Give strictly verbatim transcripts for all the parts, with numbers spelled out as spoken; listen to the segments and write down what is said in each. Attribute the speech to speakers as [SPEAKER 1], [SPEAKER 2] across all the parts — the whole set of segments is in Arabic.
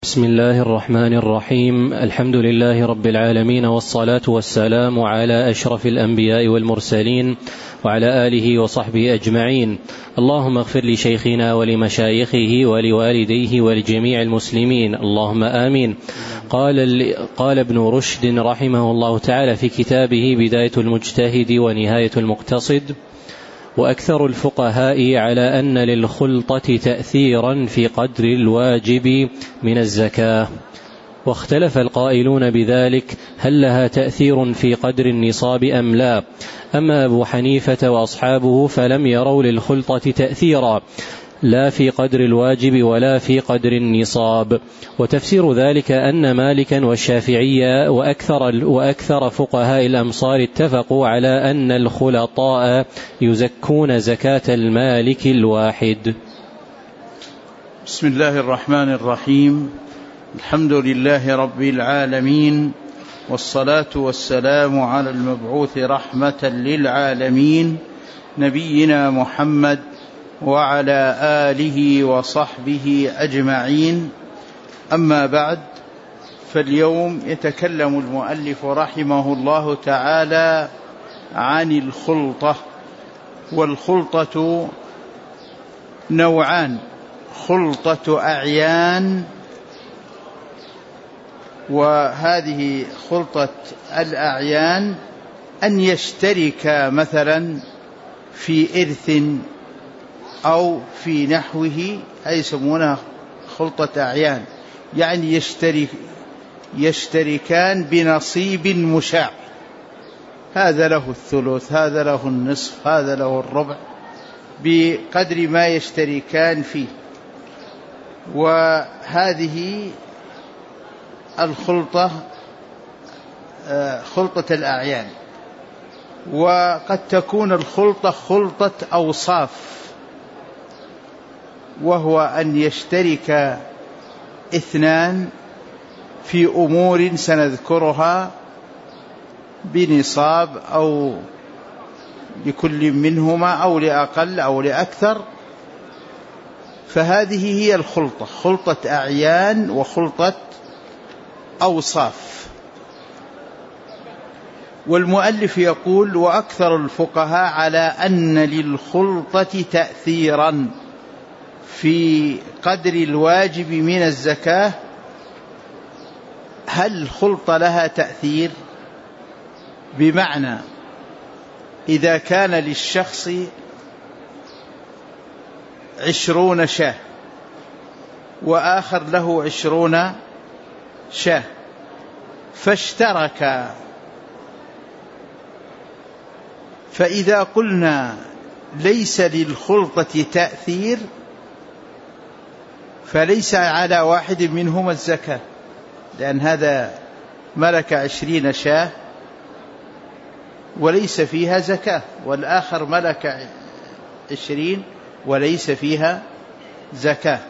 [SPEAKER 1] بسم الله الرحمن الرحيم. الحمد لله رب العالمين، والصلاة والسلام على أشرف الأنبياء والمرسلين وعلى آله وصحبه أجمعين. اللهم اغفر لشيخنا ولمشايخه ولوالديه ولجميع المسلمين، اللهم آمين. قال, قال ابن رشد رحمه الله تعالى في كتابه بداية المجتهد ونهاية المقتصد: وأكثر الفقهاء على أن للخلطة تأثيرا في قدر الواجب من الزكاة، واختلف القائلون بذلك هل لها تأثير في قدر النصاب أم لا. أما أبو حنيفة وأصحابه فلم يروا للخلطة تأثيرا لا في قدر الواجب ولا في قدر النصاب. وتفسير ذلك أن مالكا والشافعية وأكثر, وأكثر فقهاء الأمصار اتفقوا على أن الخلطاء يزكون زكاة المالك الواحد.
[SPEAKER 2] بسم الله الرحمن الرحيم. الحمد لله رب العالمين، والصلاة والسلام على المبعوث رحمة للعالمين نبينا محمد وعلى آله وصحبه أجمعين. أما بعد، فاليوم يتكلم المؤلف رحمه الله تعالى عن الخلطة. والخلطة نوعان: خلطة أعيان، وهذه خلطة الأعيان أن يشترك مثلا في إرث أو في نحوه، أي يسمونها خلطة أعيان، يعني يشترك يشتركان بنصيب مشاع، هذا له الثلث، هذا له النصف، هذا له الربع، بقدر ما يشتركان فيه. وهذه الخلطة خلطة الأعيان. وقد تكون الخلطة خلطة أوصاف، وهو أن يشترك اثنان في أمور سنذكرها بنصاب أو لكل منهما أو لأقل أو لأكثر، فهذه هي الخلطة، خلطة أعيان وخلطة أوصاف. والمؤلف يقول: وأكثر الفقهاء على أن للخلطة تأثيرا في قدر الواجب من الزكاة. هل الخلطة لها تأثير؟ بمعنى إذا كان للشخص عشرون شاة وآخر له عشرون شاة فاشتركا، فإذا قلنا ليس للخلطة تأثير فليس على واحد منهما الزكاة، لأن هذا ملك عشرين شاة وليس فيها زكاة، والآخر ملك عشرين وليس فيها زكاة.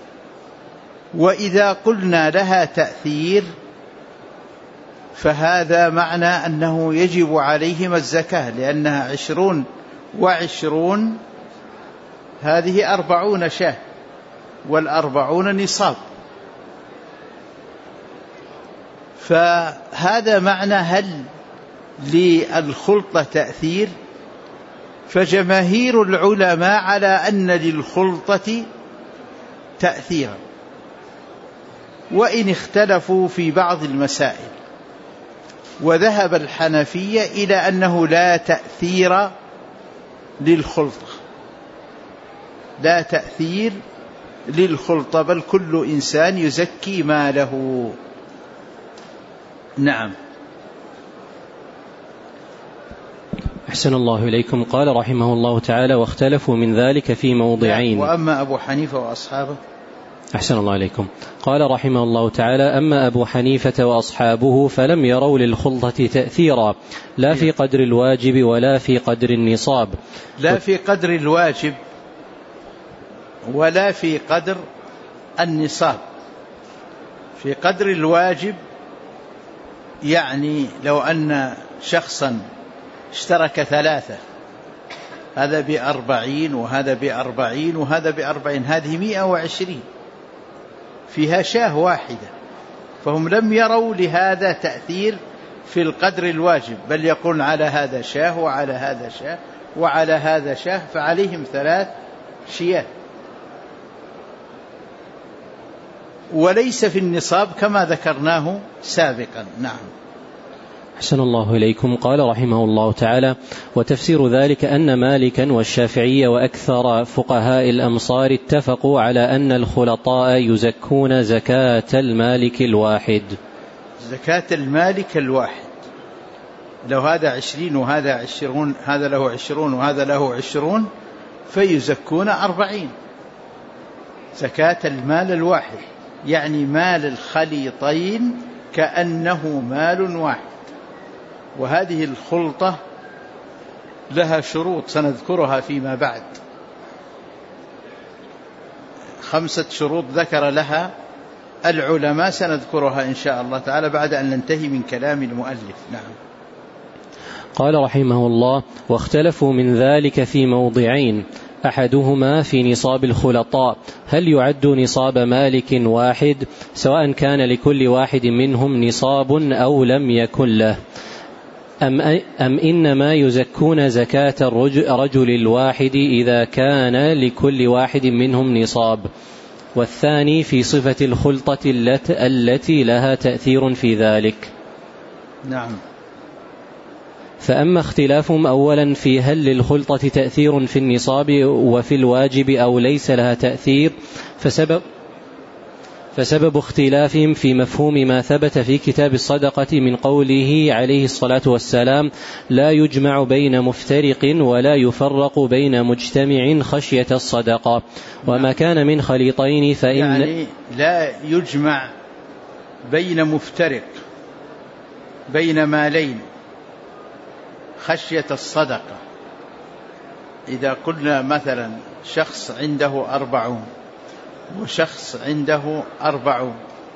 [SPEAKER 2] وإذا قلنا لها تأثير فهذا معنى أنه يجب عليهما الزكاة، لأنها عشرون وعشرون، هذه أربعون شاة، والأربعون نصاب. فهذا معنى هل للخلطة تأثير. فجماهير العلماء على أن للخلطة تأثيرا، وإن اختلفوا في بعض المسائل. وذهب الحنفية إلى أنه لا تأثير للخلطة، لا تأثير للخلطة، بل كل إنسان يزكي ماله. نعم.
[SPEAKER 1] أحسن الله إليكم. قال رحمه الله تعالى: واختلفوا من ذلك في موضعين.
[SPEAKER 2] وأما أبو حنيفة وأصحابه.
[SPEAKER 1] أحسن الله إليكم. قال رحمه الله تعالى: أما أبو حنيفة وأصحابه فلم يروا للخلطة تأثيرا لا في قدر الواجب ولا في قدر النصاب.
[SPEAKER 2] لا في قدر الواجب ولا في قدر النصاب. في قدر الواجب يعني لو أن شخصا اشترك ثلاثة، هذا بأربعين وهذا بأربعين وهذا بأربعين، هذه مئة وعشرين، فيها شاة واحدة، فهم لم يروا لهذا تأثير في القدر الواجب، بل يقولون على هذا شاه وعلى هذا شاه وعلى هذا شاه، فعليهم ثلاث شياه، وليس في النصاب كما ذكرناه سابقا. نعم.
[SPEAKER 1] أحسن الله إليكم. قال رحمه الله تعالى: وتفسير ذلك أن مالكا والشافعية وأكثر فقهاء الأمصار اتفقوا على أن الخلطاء يزكون زكاة المالك الواحد.
[SPEAKER 2] زكاة المالك الواحد، لو هذا عشرين وهذا عشرون، هذا له عشرون وهذا له عشرون، فيزكون أربعين. زكاة المال الواحد يعني مال الخليطين كأنه مال واحد. وهذه الخلطة لها شروط سنذكرها فيما بعد، خمسة شروط ذكر لها العلماء سنذكرها إن شاء الله تعالى بعد أن ننتهي من كلام المؤلف. نعم.
[SPEAKER 1] قال رحمه الله: واختلفوا من ذلك في موضعين، أحدهما في نصاب الخلطاء، هل يعد نصاب مالك واحد سواء كان لكل واحد منهم نصاب أو لم يكن له، أم, أم إنما يزكون زكاة الرجل الواحد إذا كان لكل واحد منهم نصاب. والثاني في صفة الخلطة التي لها تأثير في ذلك.
[SPEAKER 2] نعم.
[SPEAKER 1] فأما اختلافهم أولا في هل للخلطة تأثير في النصاب وفي الواجب أو ليس لها تأثير، فسبب فسبب اختلافهم في مفهوم ما ثبت في كتاب الصدقة من قوله عليه الصلاة والسلام: لا يجمع بين مفترق ولا يفرق بين مجتمع خشية الصدقة. وما كان من خليطين فإن
[SPEAKER 2] يعني لا يجمع بين مفترق بين مالين خشية الصدقة. إذا قلنا مثلا شخص عنده أربعون وشخص عنده أربعون،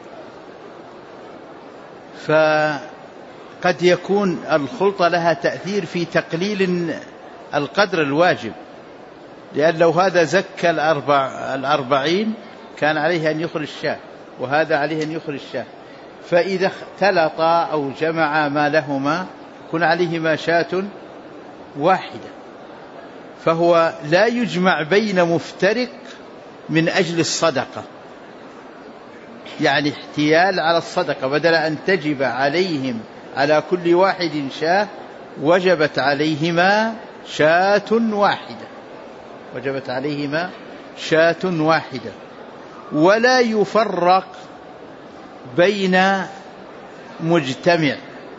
[SPEAKER 2] فقد يكون الخلطة لها تأثير في تقليل القدر الواجب، لأن لو هذا زكى الأربع الأربعين كان عليه أن يخرج شاه وهذا عليه أن يخرج شاه، فإذا اختلطا أو جمعا ما لهما كن عليهما شاة واحدة. فهو لا يجمع بين مفترق من أجل الصدقة، يعني احتيال على الصدقة، بدل أن تجب عليهم على كل واحد شاة وجبت عليهما شاة واحدة وجبت عليهما شاة واحدة. ولا يفرق بين مجتمع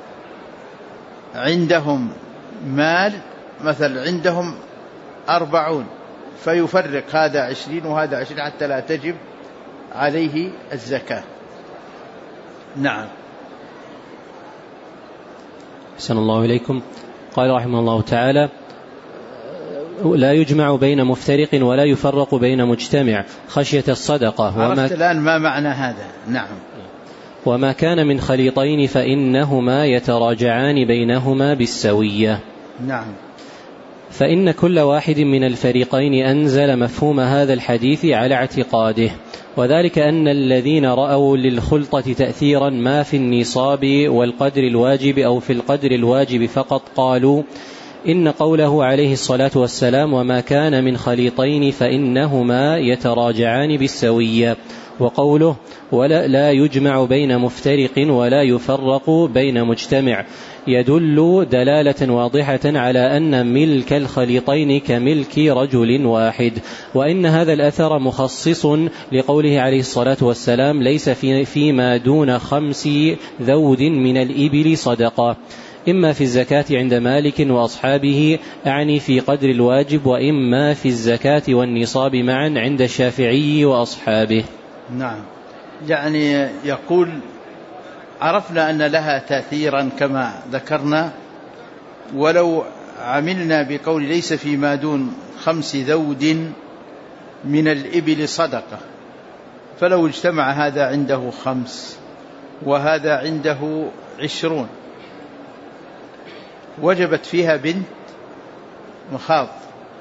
[SPEAKER 2] عندهم مال، مثل عندهم أربعون فيفرق هذا عشرين وهذا عشرين حتى لا تجب عليه الزكاة. نعم.
[SPEAKER 1] أحسن الله إليكم. قال رحمه الله تعالى: لا يجمع بين مفترق ولا يفرق بين مجتمع خشية الصدقة.
[SPEAKER 2] وما الآن ما معنى هذا؟ نعم.
[SPEAKER 1] وما كان من خليطين فإنهما يتراجعان بينهما بالسوية.
[SPEAKER 2] نعم.
[SPEAKER 1] فإن كل واحد من الفريقين أنزل مفهوم هذا الحديث على اعتقاده، وذلك أن الذين رأوا للخلطة تأثيرا ما في النصاب والقدر الواجب أو في القدر الواجب فقط قالوا إن قوله عليه الصلاة والسلام: وما كان من خليطين فإنهما يتراجعان بالسوية، وقوله: ولا لا يجمع بين مفترق ولا يفرق بين مجتمع، يدل دلالة واضحة على أن ملك الخليطين كملك رجل واحد، وإن هذا الأثر مخصص لقوله عليه الصلاة والسلام: ليس في فيما دون خمس ذود من الإبل صدقة، إما في الزكاة عند مالك وأصحابه، أعني في قدر الواجب، وإما في الزكاة والنصاب معا عند الشافعي وأصحابه.
[SPEAKER 2] نعم. يعني يقول عرفنا أن لها تأثيرا كما ذكرنا، ولو عملنا بقول ليس فيما دون خمس ذود من الإبل صدقة، فلو اجتمع هذا عنده خمس وهذا عنده عشرون وجبت فيها بنت مخاض،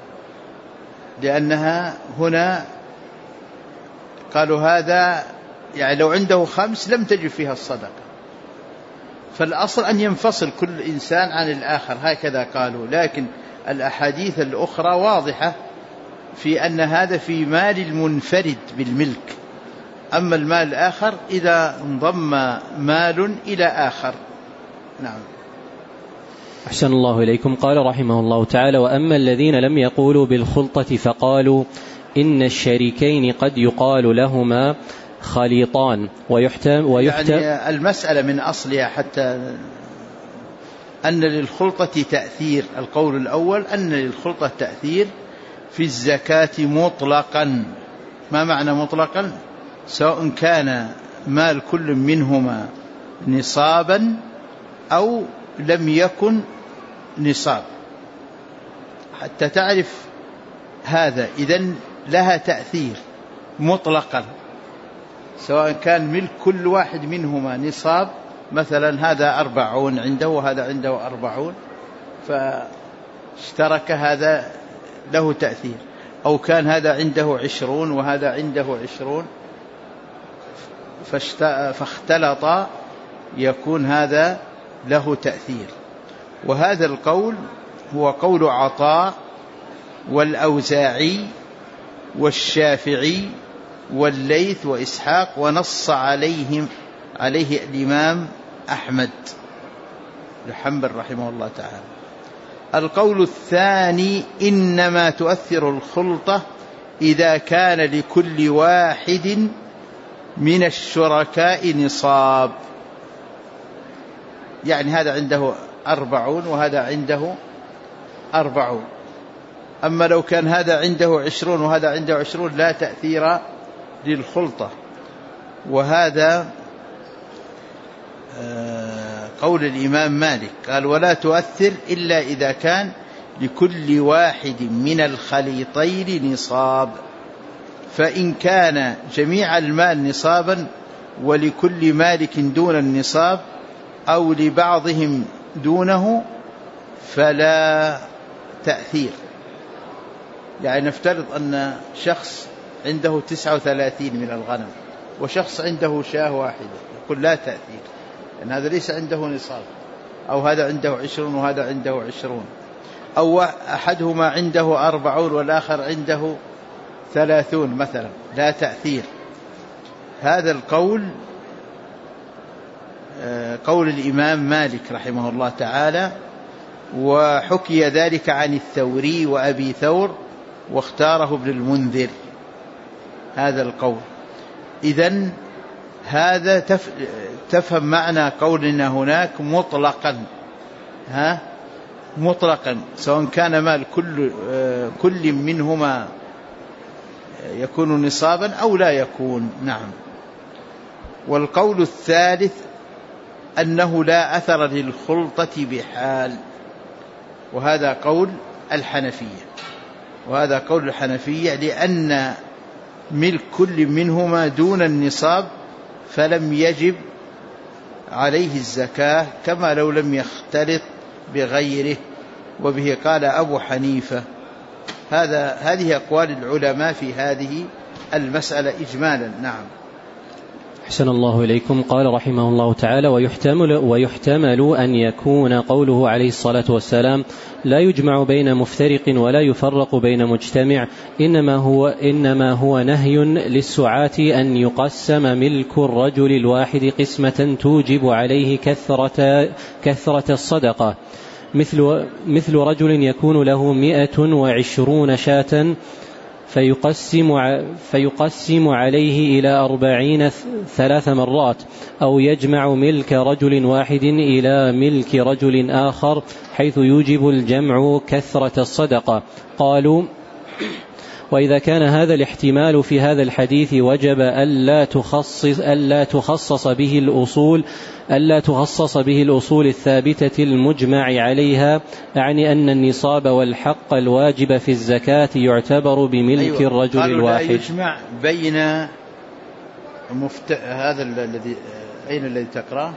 [SPEAKER 2] لأنها هنا قالوا هذا يعني لو عنده خمس لم تجب فيها الصدقة، فالأصل أن ينفصل كل إنسان عن الآخر، هكذا قالوا. لكن الأحاديث الأخرى واضحة في أن هذا في مال المنفرد بالملك، أما المال الآخر إذا انضم مال إلى آخر. نعم.
[SPEAKER 1] أحسن الله إليكم. قال رحمه الله تعالى: وأما الذين لم يقولوا بالخلطة فقالوا إن الشريكين قد يقال لهما خليطان ويحتم, ويحتم
[SPEAKER 2] يعني المسألة من أصلها حتى أن للخلطة تأثير. القول الأول أن للخلطة تأثير في الزكاة مطلقا. ما معنى مطلقا؟ سواء كان مال كل منهما نصابا أو لم يكن نصاب، حتى تعرف هذا. إذن لها تأثير مطلقا، سواء كان ملك كل واحد منهما نصاب، مثلا هذا أربعون عنده وهذا عنده أربعون فاشترك، هذا له تأثير. أو كان هذا عنده عشرون وهذا عنده عشرون فاختلط، يكون هذا له تأثير. وهذا القول هو قول عطاء والأوزاعي والشافعي والليث وإسحاق، ونص عليهم عليه الإمام أحمد بن حنبل رحمه الله تعالى. القول الثاني: إنما تؤثر الخلطة إذا كان لكل واحد من الشركاء نصاب، يعني هذا عنده أربعون وهذا عنده أربعون. أما لو كان هذا عنده عشرون وهذا عنده عشرون لا تأثير للخلطة. وهذا قول الإمام مالك، قال: ولا تؤثر إلا إذا كان لكل واحد من الخليطين نصاب. فإن كان جميع المال نصابا ولكل مالك دون النصاب أو لبعضهم دونه فلا تأثير. يعني نفترض أن شخص عنده تسعة وثلاثين من الغنم وشخص عنده شاة واحدة، يقول لا تأثير، لأن هذا ليس عنده نصاب. أو هذا عنده عشرون وهذا عنده عشرون، أو أحدهما عنده أربعون والآخر عنده ثلاثون مثلا، لا تأثير. هذا القول قول الإمام مالك رحمه الله تعالى، وحكي ذلك عن الثوري وأبي ثور، واختاره ابن المنذر هذا القول. إذن هذا تف... تفهم معنى قولنا هناك مطلقا، ها مطلقا، سواء كان مال كل كل منهما يكون نصابا أو لا يكون. نعم. والقول الثالث أنه لا أثر للخلطة بحال، وهذا قول الحنفية، وهذا قول الحنفية لأن ملك كل منهما دون النصاب فلم يجب عليه الزكاة كما لو لم يختلط بغيره، وبه قال أبو حنيفة. هذا هذه أقوال العلماء في هذه المسألة إجمالا. نعم.
[SPEAKER 1] أحسن الله إليكم. قال رحمه الله تعالى: ويحتمل, ويحتمل أن يكون قوله عليه الصلاة والسلام لا يجمع بين مفترق ولا يفرق بين مجتمع إنما هو, إنما هو نهي للسعاة أن يقسم ملك الرجل الواحد قسمة توجب عليه كثرة, كثرة الصدقة، مثل, مثل رجل يكون له مئة وعشرون شاة فيقسم, فيقسم عليه إلى أربعين ثلاث مرات، أو يجمع ملك رجل واحد إلى ملك رجل آخر حيث يوجب الجمع كثرة الصدقة. قالوا: وإذا كان هذا الاحتمال في هذا الحديث وجب ألا تخصص, ألا تخصص به الأصول ألا تخصص به الأصول الثابتة المجمع عليها، أعني أن النصاب والحق الواجب في الزكاة يعتبر بملك أيوة. الرجل الواحد.
[SPEAKER 2] لا يجمع بين مفت... هذا الذي أين الذي تقرأ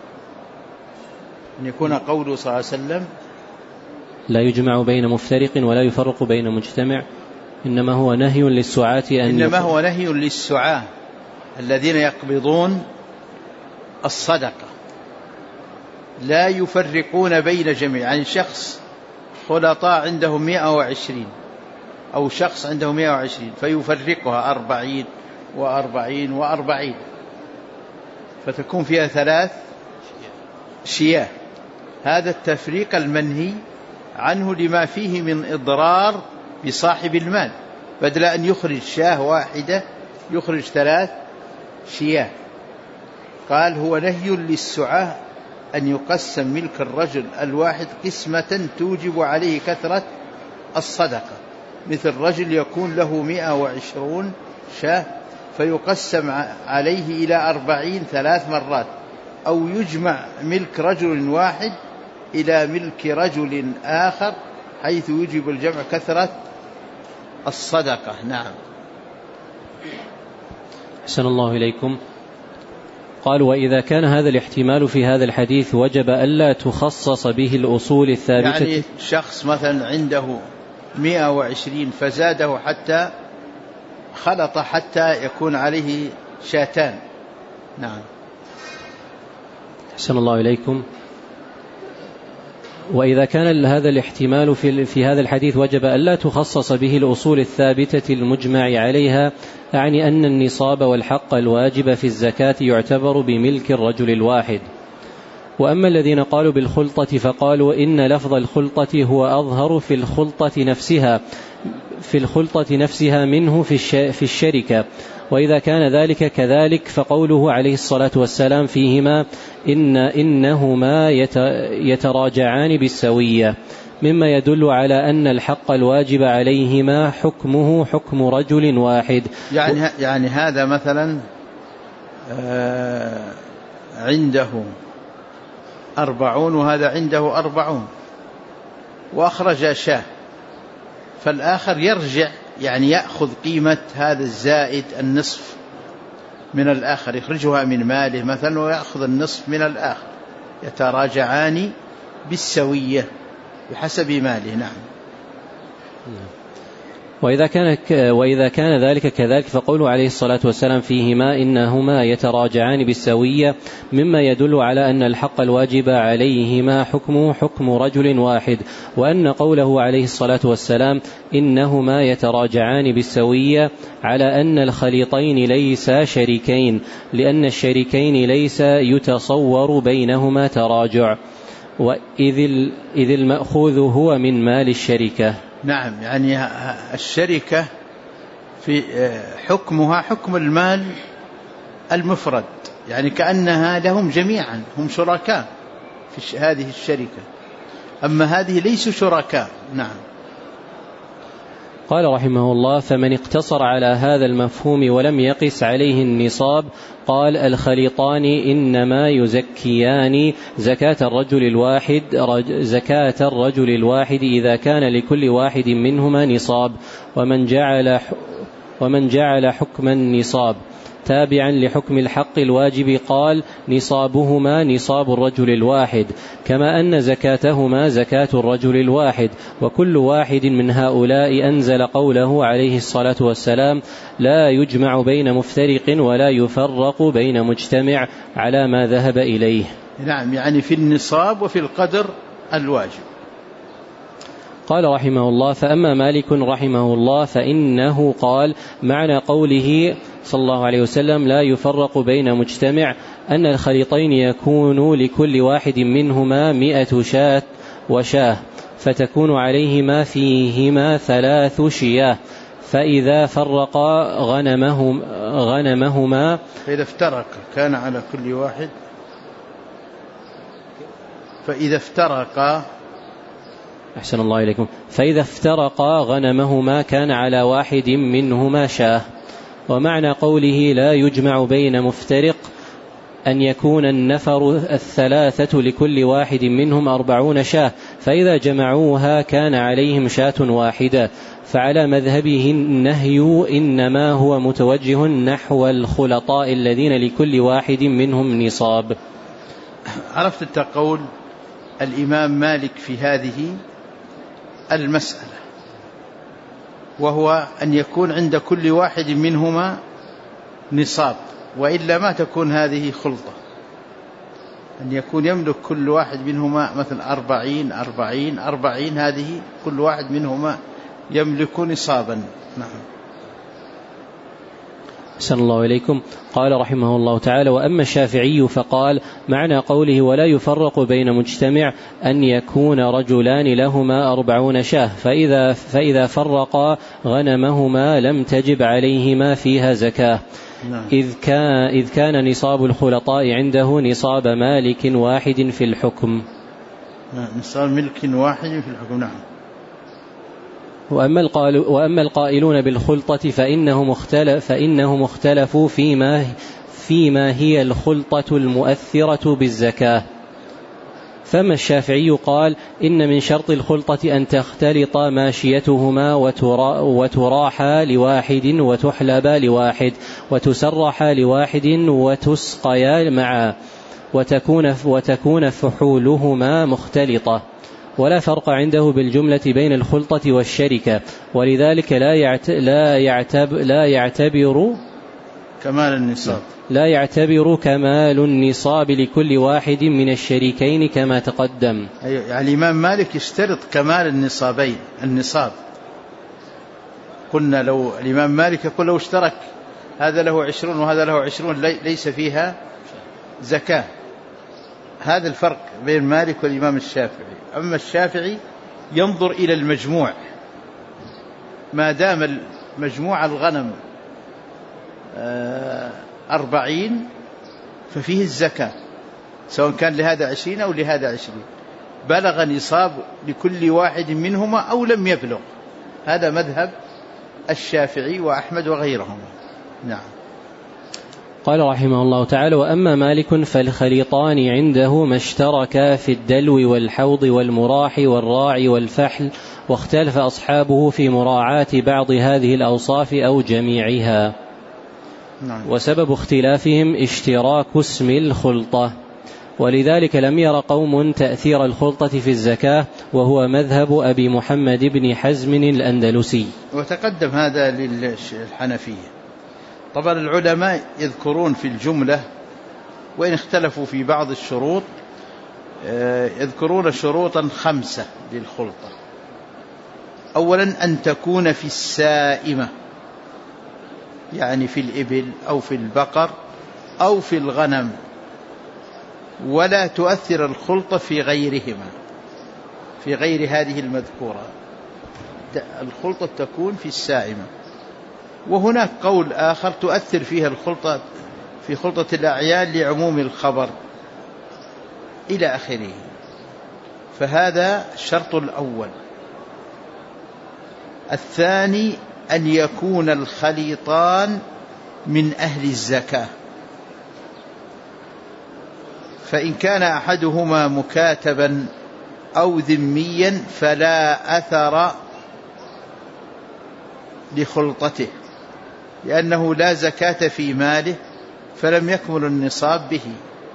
[SPEAKER 2] أن يكون قوله صلى الله عليه وسلم
[SPEAKER 1] لا يجمع بين مفترق ولا يفرق بين مجتمع، إنما هو نهي للسعاة أن
[SPEAKER 2] إنما هو نهي للسعاة الذين يقبضون الصدقة لا يفرقون بين جميع، يعني شخص خلطاء عنده مئة وعشرين أو شخص عنده مئة وعشرين فيفرقها أربعين وأربعين وأربعين فتكون فيها ثلاث شياه. هذا التفريق المنهي عنه لما فيه من إضرار بصاحب المال، بدل أن يخرج شاه واحدة يخرج ثلاث شياه. قال هو نهي للسعاة أن يقسم ملك الرجل الواحد قسمة توجب عليه كثرة الصدقة، مثل رجل يكون له مئة وعشرون شاه فيقسم عليه إلى أربعين ثلاث مرات، أو يجمع ملك رجل واحد إلى ملك رجل آخر حيث يجب الجمع كثرة الصدقة. نعم.
[SPEAKER 1] أحسن الله إليكم. قال وإذا كان هذا الاحتمال في هذا الحديث وجب ألا تخصص به الأصول الثابتة.
[SPEAKER 2] يعني شخص مثلا عنده مئة وعشرين فزاده حتى خلط حتى يكون عليه شاتان. نعم.
[SPEAKER 1] أحسن الله إليكم. وإذا كان هذا الاحتمال في, في هذا الحديث وجب ألا تخصص به الأصول الثابتة المجمع عليها، أعني أن النصاب والحق الواجب في الزكاة يعتبر بملك الرجل الواحد. وأما الذين قالوا بالخلطة فقالوا إن لفظ الخلطة هو أظهر في الخلطة نفسها في الخلطة نفسها منه في الشركة، وإذا كان ذلك كذلك فقوله عليه الصلاة والسلام فيهما إن إنهما يتراجعان بالسوية مما يدل على أن الحق الواجب عليهما حكمه حكم رجل واحد.
[SPEAKER 2] يعني, يعني هذا مثلا عنده أربعون وهذا عنده أربعون وأخرج شاه، فالآخر يرجع يعني يأخذ قيمة هذا الزائد النصف من الآخر يخرجها من ماله مثلا ويأخذ النصف من الآخر، يتراجعان بالسوية بحسب ماله. نعم.
[SPEAKER 1] وإذا كان وإذا كان ذلك كذلك فقوله عليه الصلاة والسلام فيهما إنهما يتراجعان بالسوية مما يدل على أن الحق الواجب عليهما حكمه حكم رجل واحد، وأن قوله عليه الصلاة والسلام إنهما يتراجعان بالسوية على أن الخليطين ليسا شريكين، لأن الشريكين ليس يتصور بينهما تراجع، وإذ المأخوذ هو من مال الشركة.
[SPEAKER 2] نعم. يعني الشركة في حكمها حكم المال المفرد، يعني كأنها لهم جميعا هم شركاء في هذه الشركة، أما هذه ليسوا شركاء. نعم.
[SPEAKER 1] قال رحمه الله فمن اقتصر على هذا المفهوم ولم يقس عليه النصاب قال الخليطان إنما يزكيان زكاة الرجل الواحد زكاة الرجل الواحد إذا كان لكل واحد منهما نصاب، ومن جعل ومن جعل حكم النصاب تابعا لحكم الحق الواجب قال نصابهما نصاب الرجل الواحد، كما أن زكاتهما زكاة الرجل الواحد. وكل واحد من هؤلاء أنزل قوله عليه الصلاة والسلام لا يجمع بين مفترق ولا يفرق بين مجتمع على ما ذهب إليه.
[SPEAKER 2] نعم. يعني في النصاب وفي القدر الواجب.
[SPEAKER 1] قال رحمه الله فأما مالك رحمه الله فإنه قال معنى قوله صلى الله عليه وسلم لا يفرق بين مجتمع أن الخليطين يكون لكل واحد منهما مئة شاة وشاه فتكون عليهما فيهما ثلاث شياه، فإذا فرقا غنمهم غنمهما
[SPEAKER 2] فإذا افترق كان على كل واحد فإذا افترقا
[SPEAKER 1] أحسن الله إليكم فإذا افترقا غنمهما كان على واحد منهما شاه. ومعنى قوله لا يجمع بين مفترق أن يكون النفر الثلاثة لكل واحد منهم أربعون شاه، فإذا جمعوها كان عليهم شاة واحدة، فعلى مذهبه النهي إنما هو متوجه نحو الخلطاء الذين لكل واحد منهم نصاب.
[SPEAKER 2] عرفت التقول الإمام مالك في هذه المسألة، وهو أن يكون عند كل واحد منهما نصاب، وإلا ما تكون هذه خلطة. أن يكون يملك كل واحد منهما مثل أربعين أربعين أربعين، هذه كل واحد منهما يملك نصابا. نعم.
[SPEAKER 1] أحسن الله إليكم. قال رحمه الله تعالى: وأما الشافعي فقال: معنى قوله ولا يفرق بين مجتمع أن يكون رجلان لهما أربعون شاه، فإذا, فإذا فرقا غنمهما لم تجب عليهما فيها زكاة. نعم. إذ كان, إذ كان نصاب الخلطاء عنده نصاب مالك واحد في الحكم.
[SPEAKER 2] نعم. نصاب ملك واحد في الحكم. نعم.
[SPEAKER 1] وأما, وأما القائلون بالخلطة فإنهم, اختلف فإنهم اختلفوا فيما, فيما هي الخلطة المؤثرة بالزكاة. فما الشافعي قال: إن من شرط الخلطة أن تختلط ماشيتهما وتراحى لواحد وتحلب لواحد وتسرح لواحد وتسقيا معا وتكون, وتكون فحولهما مختلطة، ولا فرق عنده بالجملة بين الخلطة والشركة، ولذلك لا يعت لا يعتب لا يعتبر
[SPEAKER 2] كمال النصاب
[SPEAKER 1] لا يعتبر كمال النصاب لكل واحد من الشريكين كما تقدم.
[SPEAKER 2] يعني الإمام مالك يشترط كمال النصابين النصاب. قلنا لو الإمام مالك يقول لو اشترك هذا له عشرون وهذا له عشرون ليس فيها زكاة. هذا الفرق بين مالك والإمام الشافعي. أما الشافعي ينظر إلى المجموع، ما دام مجموع الغنم أربعين ففيه الزكاة، سواء كان لهذا عشرين أو لهذا عشرين، بلغ نصاب لكل واحد منهما أو لم يبلغ. هذا مذهب الشافعي وأحمد وغيرهم. نعم.
[SPEAKER 1] قال رحمه الله تعالى: وأما مالك فالخليطان عنده ما اشتركا في الدلو والحوض والمراح والراع والفحل، واختلف أصحابه في مراعاة بعض هذه الأوصاف أو جميعها. نعم. وسبب اختلافهم اشتراك اسم الخلطة، ولذلك لم ير قوم تأثير الخلطة في الزكاة، وهو مذهب أبي محمد بن حزم الأندلسي.
[SPEAKER 2] وتقدم هذا للحنفية. طبعا العلماء يذكرون في الجملة، وإن اختلفوا في بعض الشروط، يذكرون شروطا خمسة للخلطة. أولا أن تكون في السائمة، يعني في الإبل أو في البقر أو في الغنم، ولا تؤثر الخلطة في غيرهما، في غير هذه المذكورة. الخلطة تكون في السائمة. وهناك قول آخر تؤثر فيها الخلطة في خلطة الأعيان لعموم الخبر إلى آخره. فهذا الشرط الأول. الثاني أن يكون الخليطان من أهل الزكاة، فإن كان أحدهما مكاتبا أو ذميا فلا أثر لخلطته، لأنه لا زكاة في ماله فلم يكمل النصاب به.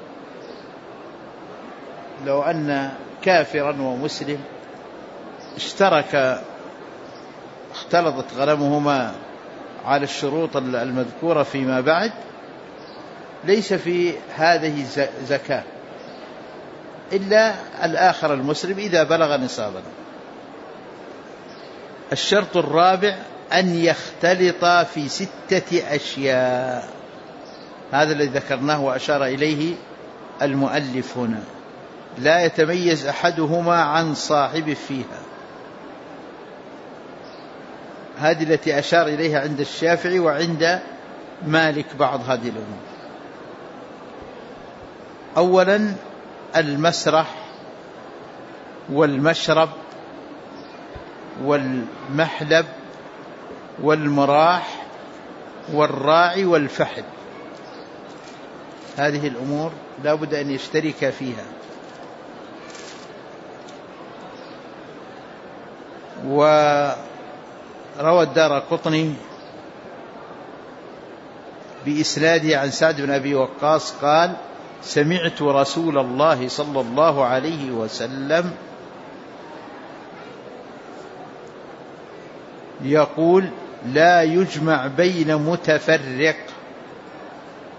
[SPEAKER 2] لو أن كافرا ومسلم اشترك اختلطت غنمهما على الشروط المذكورة فيما بعد، ليس في هذه زكاة إلا الآخر المسلم إذا بلغ نصابا. الشرط الرابع أن يختلط في ستة أشياء، هذا الذي ذكرناه وأشار إليه المؤلف هنا، لا يتميز أحدهما عن صاحبه فيها. هذه التي أشار إليها عند الشافعي وعند مالك بعض هذه الأمور. أولا المسرح والمشرب والمحلب والمراح والراعي والفحل، هذه الأمور لا بد أن يشترك فيها. وروى الدارقطني بإسناده عن سعد بن أبي وقاص قال: سمعت رسول الله صلى الله عليه وسلم يقول: لا يجمع بين متفرق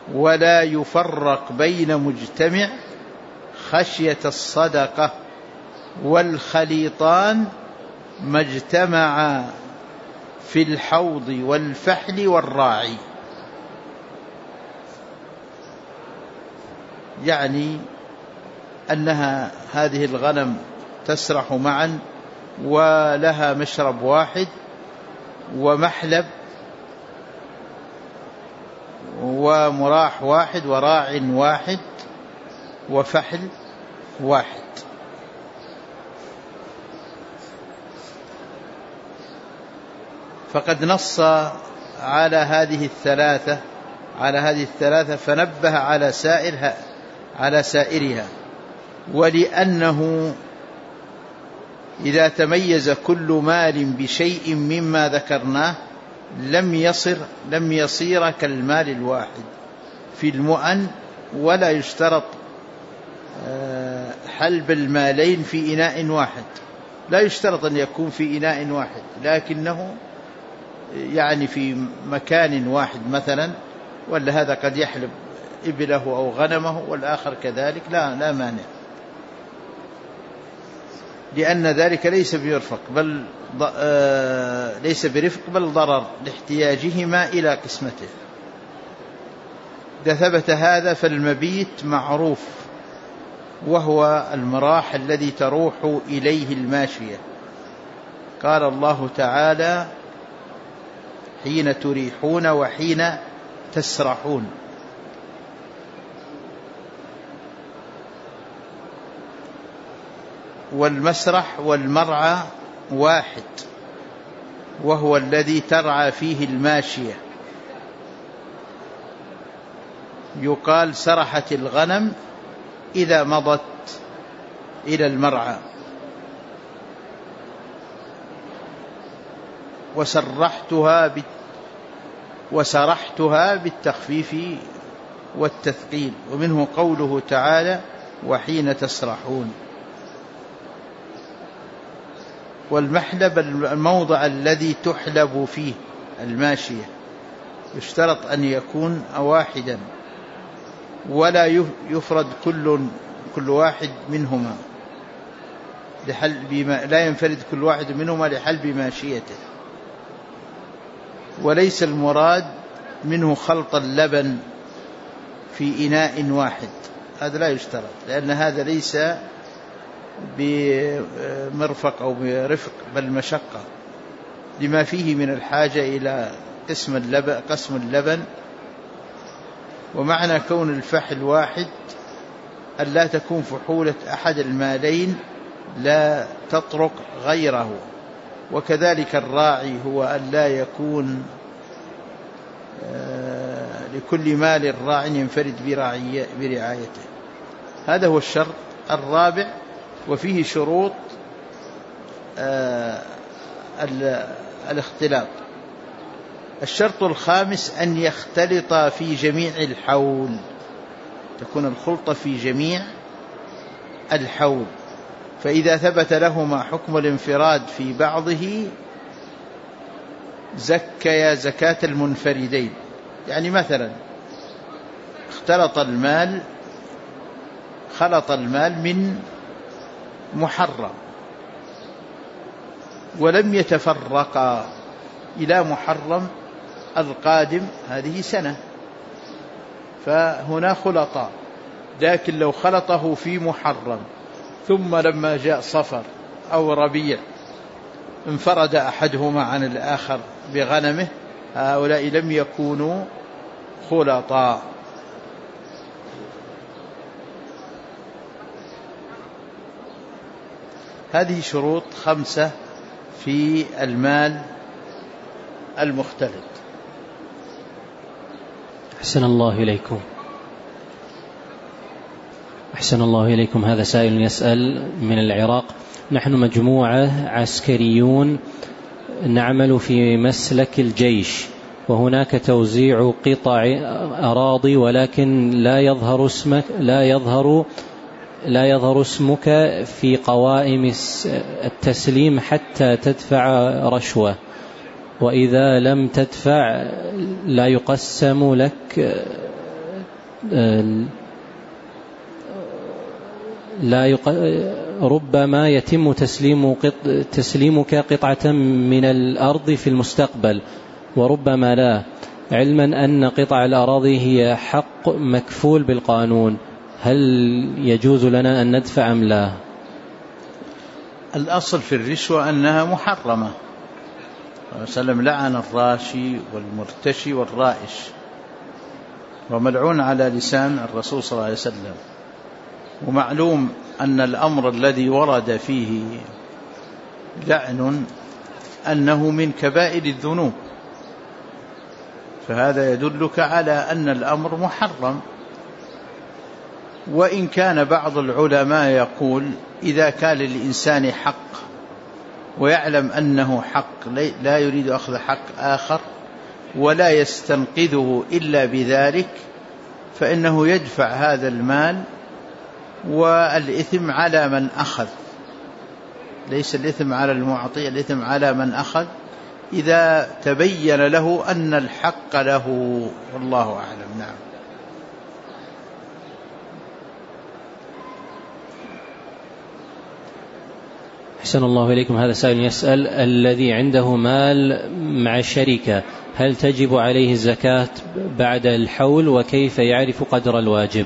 [SPEAKER 2] ولا يفرق بين مجتمع خشية الصدقة، والخليطان ما اجتمع في الحوض والفحل والراعي. يعني أنها هذه الغنم تسرح معا ولها مشرب واحد ومحلب ومراح واحد وراع واحد وفحل واحد. فقد نص على هذه الثلاثة على هذه الثلاثة فنبه على سائرها على سائرها. ولأنه إذا تميز كل مال بشيء مما ذكرناه لم يصر لم يصير كالمال الواحد في المؤن، ولا يشترط حلب المالين في إناء واحد، لا يشترط أن يكون في إناء واحد، لكنه يعني في مكان واحد مثلا، ولا هذا قد يحلب إبله أو غنمه والآخر كذلك، لا لا مانع، لأن ذلك ليس برفق بل ليس برفق بل ضرر لاحتياجهما إلى قسمته. إذا ثبت هذا فالمبيت معروف، وهو المراح الذي تروح إليه الماشية. قال الله تعالى: حين تريحون وحين تسرحون. والمسرح والمرعى واحد، وهو الذي ترعى فيه الماشية. يقال سرحت الغنم إذا مضت إلى المرعى، وسرحتها بت وسرحتها بالتخفيف والتثقيل. ومنه قوله تعالى: وحين تسرحون. والمحلب الموضع الذي تحلب فيه الماشية، يشترط أن يكون واحدا، ولا يفرد كل كل واحد منهما لحلب ما لا ينفرد كل واحد منهما لحلب ماشيته. وليس المراد منه خلط اللبن في إناء واحد، هذا لا يشترط، لأن هذا ليس بمرفق أو برفق بل مشقة، لما فيه من الحاجة إلى قسم اللبن, قسم اللبن. ومعنى كون الفحل واحد أن لا تكون فحولة أحد المالين لا تطرق غيره. وكذلك الراعي هو أن لا يكون لكل مال راع ينفرد برعايته. هذا هو الشرط الرابع، وفيه شروط الاختلاط. الشرط الخامس أن يختلط في جميع الحول، تكون الخلطة في جميع الحول. فإذا ثبت لهما حكم الانفراد في بعضه زكيا زكاة المنفردين. يعني مثلا اختلط المال خلط المال من محرم ولم يتفرقا إلى محرم القادم هذه سنة، فهنا خلطا. لكن لو خلطه في محرم ثم لما جاء صفر أو ربيع انفرد أحدهما عن الآخر بغنمه، هؤلاء لم يكونوا خلطا. هذه شروط خمسة في المال المختلط.
[SPEAKER 1] أحسن الله إليكم أحسن الله إليكم هذا سائل يسأل من العراق: نحن مجموعة عسكريون نعمل في مسلك الجيش، وهناك توزيع قطع أراضي، ولكن لا يظهر اسمك لا يظهر لا يظهر اسمك في قوائم التسليم حتى تدفع رشوة، وإذا لم تدفع لا يقسم لك لا يق... ربما يتم تسليم قط... تسليمك قطعة من الأرض في المستقبل وربما لا، علما أن قطع الأراضي هي حق مكفول بالقانون، هل يجوز لنا أن ندفع أم لا؟
[SPEAKER 2] الأصل في الرشوة أنها محرمة، وسلم لعن الراشي والمرتشي والرائش، وملعون على لسان الرسول صلى الله عليه وسلم. ومعلوم أن الأمر الذي ورد فيه لعن أنه من كبائر الذنوب، فهذا يدلك على أن الأمر محرم. وإن كان بعض العلماء يقول إذا كان للإنسان حق ويعلم أنه حق لا يريد أخذ حق آخر ولا يستنقذه إلا بذلك، فإنه يدفع هذا المال، والإثم على من أخذ، ليس الإثم على المعطي، الإثم على من أخذ إذا تبين له أن الحق له، والله أعلم. نعم.
[SPEAKER 1] أحسن الله إليكم. هذا سائل يسأل: الذي عنده مال مع الشركة هل تجب عليه الزكاة بعد الحول، وكيف يعرف قدر الواجب؟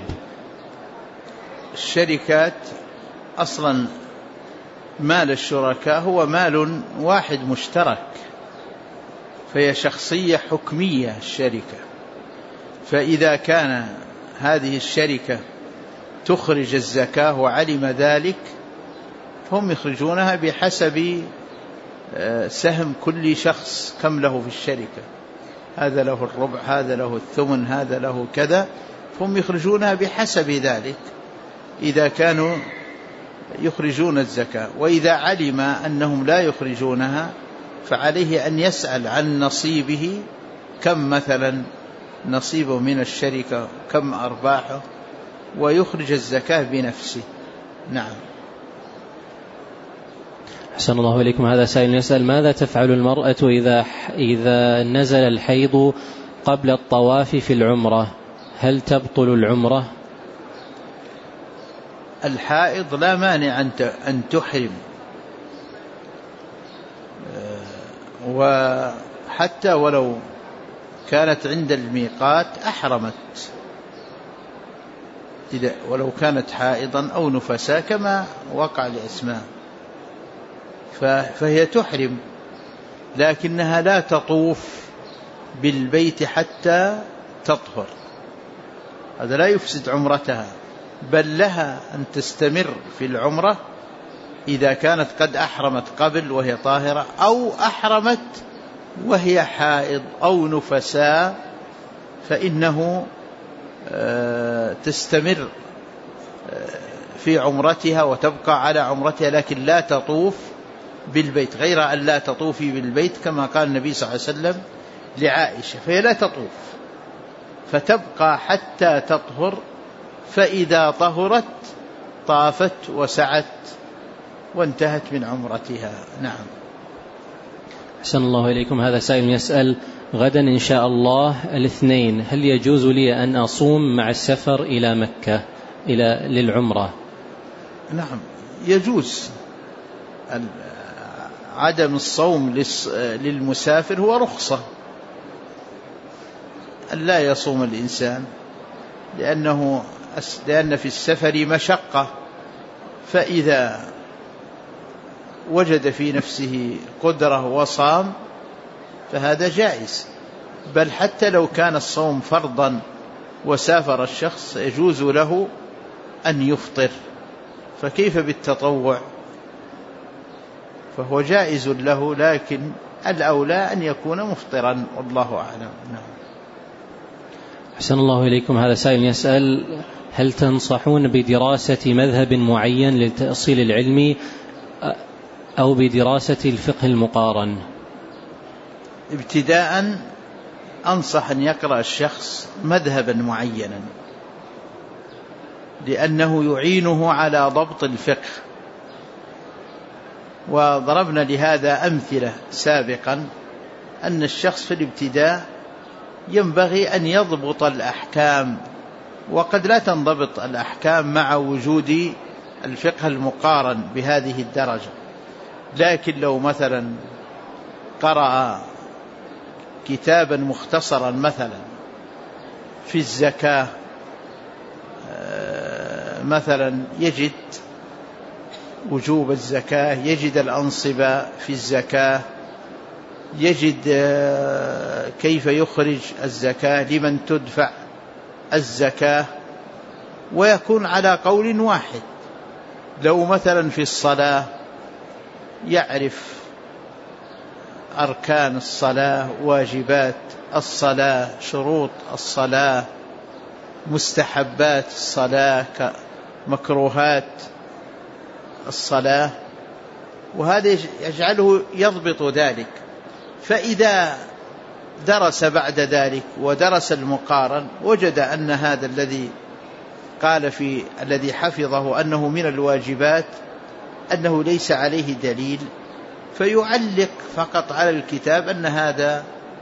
[SPEAKER 2] الشركات أصلا مال الشركاء هو مال واحد مشترك، فهي شخصية حكمية الشركة، فإذا كان هذه الشركة تخرج الزكاة وعلم ذلك فهم يخرجونها بحسب سهم كل شخص كم له في الشركة، هذا له الربع، هذا له الثمن، هذا له كذا، فهم يخرجونها بحسب ذلك إذا كانوا يخرجون الزكاة. وإذا علم أنهم لا يخرجونها فعليه أن يسأل عن نصيبه، كم مثلا نصيبه من الشركة، كم أرباحه، ويخرج الزكاة بنفسه. نعم.
[SPEAKER 1] أحسن الله إليكم. هذا سائل يسأل: ماذا تفعل المرأة إذا إذا نزل الحيض قبل الطواف في العمرة، هل تبطل العمرة؟
[SPEAKER 2] الحائض لا مانع أن تحرم، وحتى ولو كانت عند الميقات أحرمت، إذا ولو كانت حائضا أو نفساء كما وقع لأسماء، فهي تحرم، لكنها لا تطوف بالبيت حتى تطهر، هذا لا يفسد عمرتها، بل لها أن تستمر في العمرة إذا كانت قد أحرمت قبل وهي طاهرة، أو أحرمت وهي حائض أو نفساء، فإنه تستمر في عمرتها وتبقى على عمرتها، لكن لا تطوف بالبيت، غير أن لا تطوفي بالبيت كما قال النبي صلى الله عليه وسلم لعائشة، فهي لا تطوف، فتبقى حتى تطهر، فإذا طهرت طافت وسعت وانتهت من عمرتها. نعم.
[SPEAKER 1] أحسن الله إليكم. هذا سائل يسأل: غدا إن شاء الله الاثنين، هل يجوز لي أن أصوم مع السفر إلى مكة إلى للعمرة؟
[SPEAKER 2] نعم يجوز. عدم الصوم للمسافر هو رخصة أن لا يصوم الإنسان، لأنه لأن في السفر مشقة، فإذا وجد في نفسه قدرة وصام فهذا جائز، بل حتى لو كان الصوم فرضا وسافر الشخص يجوز له أن يفطر، فكيف بالتطوع؟ فهو جائز له، لكن الأولى أن يكون مفطرا، والله أعلم. نعم.
[SPEAKER 1] أحسن الله إليكم. هذا سائل يسأل: هل تنصحون بدراسة مذهب معين للتأصيل العلمي أو بدراسة الفقه المقارن؟
[SPEAKER 2] ابتداء أنصح أن يقرأ الشخص مذهبا معينا، لأنه يعينه على ضبط الفقه، وضربنا لهذا أمثلة سابقا، أن الشخص في الابتداء ينبغي أن يضبط الأحكام وقد لا تنضبط الأحكام مع وجود الفقه المقارن بهذه الدرجة. لكن لو مثلا قرأ كتابا مختصرا مثلا في الزكاة مثلا، يجد وجوب الزكاة، يجد الأنصبة في الزكاة، يجد كيف يخرج الزكاة، لمن تدفع الزكاة، ويكون على قول واحد. لو مثلا في الصلاة يعرف أركان الصلاة، واجبات الصلاة، شروط الصلاة، مستحبات الصلاة، مكروهات الصلاة، وهذا يجعله يضبط ذلك. فإذا درس بعد ذلك ودرس المقارن وجد أن هذا الذي قال في الذي حفظه أنه من الواجبات أنه ليس عليه دليل، فيعلق فقط على الكتاب أن هذا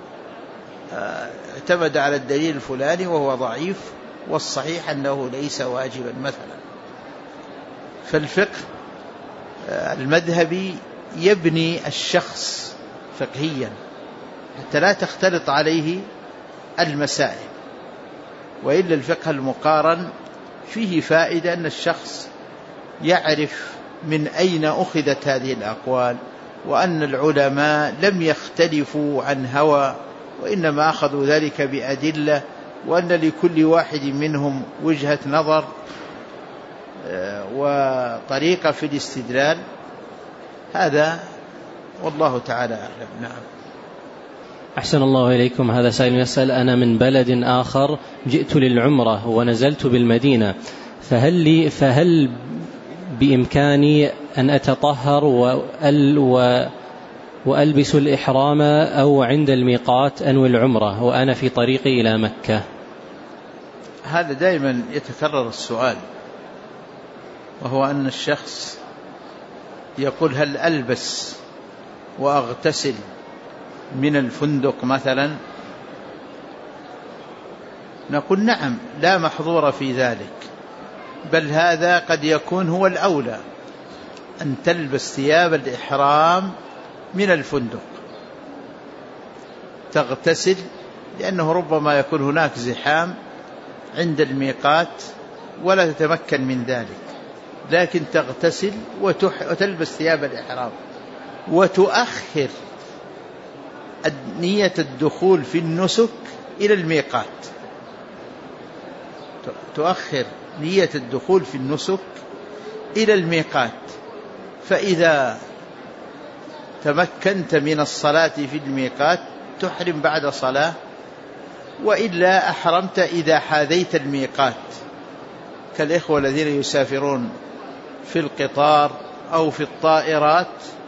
[SPEAKER 2] اعتمد على الدليل الفلاني وهو ضعيف، والصحيح أنه ليس واجبا مثلا. فالفقه المذهبي يبني الشخص فقهيا حتى لا تختلط عليه المسائل، وإلا الفقه المقارن فيه فائدة أن الشخص يعرف من أين أخذت هذه الأقوال، وأن العلماء لم يختلفوا عن هوى، وإنما أخذوا ذلك بأدلة، وأن لكل واحد منهم وجهة نظر وطريقة في الاستدلال. هذا والله تعالى أعلم. نعم.
[SPEAKER 1] أحسن الله إليكم. هذا سائل يسأل: أنا من بلد آخر جئت للعمرة ونزلت بالمدينة، فهل لي فهل بإمكاني أن أتطهر وأل و وألبس الإحرام، أو عند الميقات أنوي العمرة وأنا في طريقي إلى مكة؟
[SPEAKER 2] هذا دائما يتكرر السؤال، وهو أن الشخص يقول: هل ألبس وأغتسل من الفندق مثلا؟ نقول: نعم، لا محظور في ذلك، بل هذا قد يكون هو الأولى، أن تلبس ثياب الإحرام من الفندق، تغتسل، لأنه ربما يكون هناك زحام عند الميقات ولا تتمكن من ذلك، لكن تغتسل وتلبس ثياب الإحرام، وتؤخر نية الدخول في النسك إلى الميقات، تؤخر نية الدخول في النسك إلى الميقات. فإذا تمكنت من الصلاة في الميقات تحرم بعد صلاة، وإلا أحرمت إذا حاذيت الميقات، كالإخوة الذين يسافرون في القطار أو في الطائرات،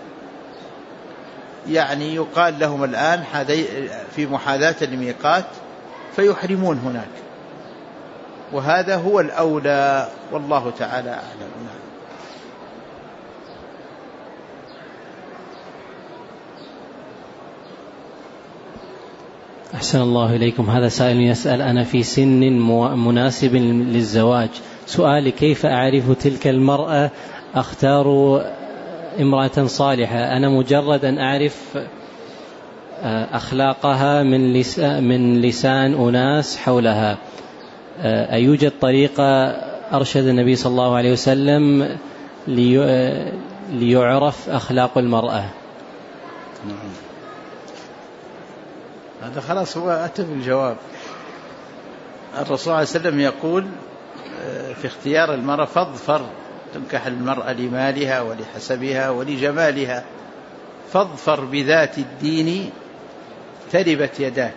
[SPEAKER 2] يعني يقال لهم الآن في محاذاة الميقات فيحرمون هناك، وهذا هو الأولى والله تعالى أعلم.
[SPEAKER 1] أحسن الله إليكم. هذا سائل يسأل: أنا في سن مناسب للزواج، سؤالي: كيف أعرف تلك المرأة أختار امرأة صالحة؟ أنا مجرد أن أعرف أخلاقها من لسان أناس حولها، أيوجد طريقة أرشد النبي صلى الله عليه وسلم ليعرف أخلاق المرأة؟
[SPEAKER 2] نعم. هذا خلاص هو أتى بالجواب. الرسول صلى الله عليه وسلم يقول في اختيار المرأة: فاظفر، تنكح المرأة لمالها ولحسبها ولجمالها، فاظفر بذات الدين تربت يداك.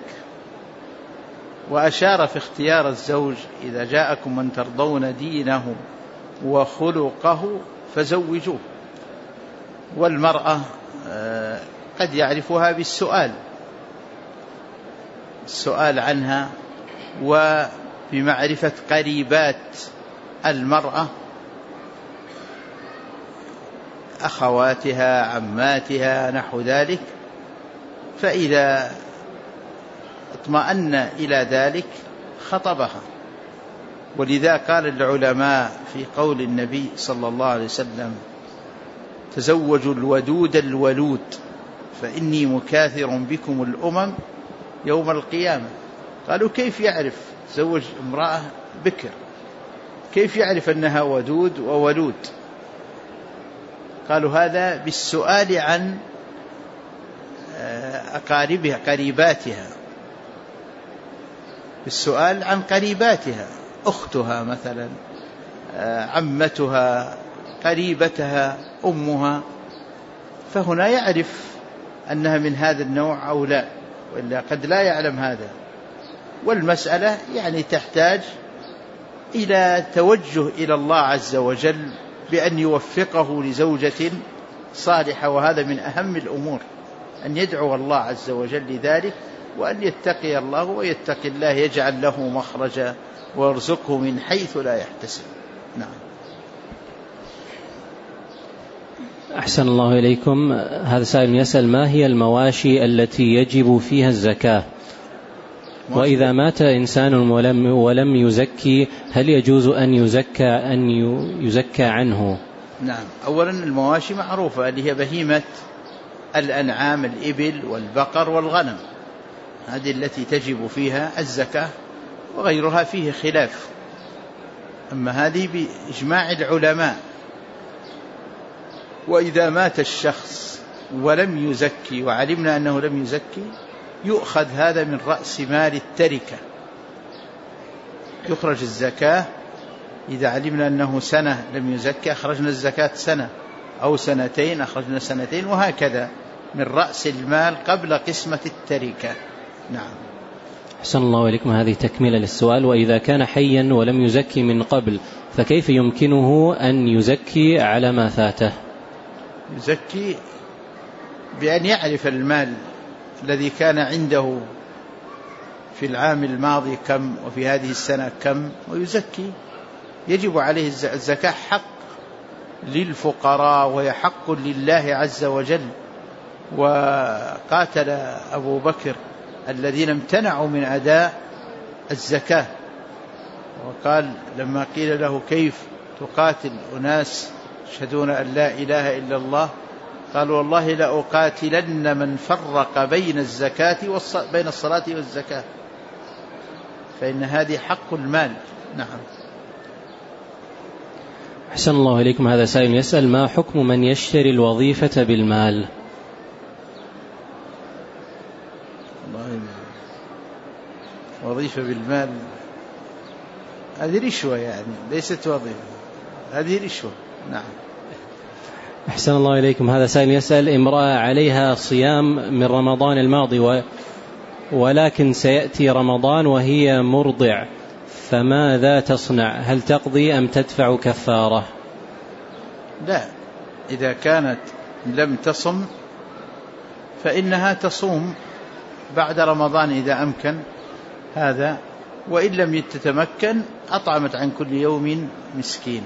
[SPEAKER 2] وأشار في اختيار الزوج: إذا جاءكم من ترضون دينه وخلقه فزوجوه. والمرأة قد يعرفها بالسؤال السؤال عنها، وبمعرفة قريبات المرأة، أخواتها، عماتها، نحو ذلك. فإذا اطمأن إلى ذلك خطبها، ولذا قال العلماء في قول النبي صلى الله عليه وسلم: تزوجوا الودود الولود فإني مكاثر بكم الأمم يوم القيامة. قالوا: كيف يعرف تزوج امرأة بكر؟ كيف يعرف أنها ودود وولود؟ قالوا: هذا بالسؤال عن أقاربها قريباتها، بالسؤال عن قريباتها، أختها مثلا، عمتها، قريبتها، أمها، فهنا يعرف أنها من هذا النوع أو لا، وإلا قد لا يعلم هذا. والمسألة يعني تحتاج إلى توجه إلى الله عز وجل بأن يوفقه لزوجة صالحة، وهذا من أهم الأمور، أن يدعو الله عز وجل لذلك، وأن يتقي الله، ويتقي الله يجعل له مخرجا ويرزقه من حيث لا يحتسب. نعم.
[SPEAKER 1] أحسن الله إليكم. هذا سائل يسأل: ما هي المواشي التي يجب فيها الزكاة؟ وإذا مات إنسان ولم, ولم يزكي هل يجوز أن يزكى, أن يزكى عنه؟
[SPEAKER 2] نعم. أولا المواشي معروفة، اللي هي بهيمة الأنعام، الإبل والبقر والغنم، هذه التي تجب فيها الزكاة، وغيرها فيه خلاف. أما هذه بإجماع العلماء. وإذا مات الشخص ولم يزكي وعلمنا أنه لم يزكي، يؤخذ هذا من رأس مال التركة، يخرج الزكاة. إذا علمنا أنه سنة لم يزكي أخرجنا الزكاة سنة، أو سنتين أخرجنا سنتين، وهكذا من رأس المال قبل قسمة التركة. نعم.
[SPEAKER 1] أحسن الله إليكم. هذه تكملة للسؤال: وإذا كان حيا ولم يزكي من قبل فكيف يمكنه أن يزكي على ما فاته؟
[SPEAKER 2] يزكي بأن يعرف المال الذي كان عنده في العام الماضي كم، وفي هذه السنة كم، ويزكي. يجب عليه الزكاة، حق للفقراء وهي حق لله عز وجل. وقاتل أبو بكر الذين امتنعوا من أداء الزكاة، وقال لما قيل له: كيف تقاتل أناس يشهدون أن لا إله إلا الله؟ قال: والله لأقاتلن من فرق بين الزكاة بين الصلاة والزكاة، فإن هذه حق المال. نعم.
[SPEAKER 1] أحسن الله إليكم. هذا سائل يسأل: ما حكم من يشتري الوظيفة بالمال؟
[SPEAKER 2] وظيفة بالمال هذه رشوة، يعني ليست وظيفة، هذه رشوة. نعم.
[SPEAKER 1] أحسن الله إليكم. هذا سائل يسأل: امرأة عليها صيام من رمضان الماضي و... ولكن سيأتي رمضان وهي مرضع، فماذا تصنع؟ هل تقضي أم تدفع كفارة؟
[SPEAKER 2] لا، إذا كانت لم تصم فإنها تصوم بعد رمضان إذا أمكن هذا، وإن لم تتمكن أطعمت عن كل يوم مسكين.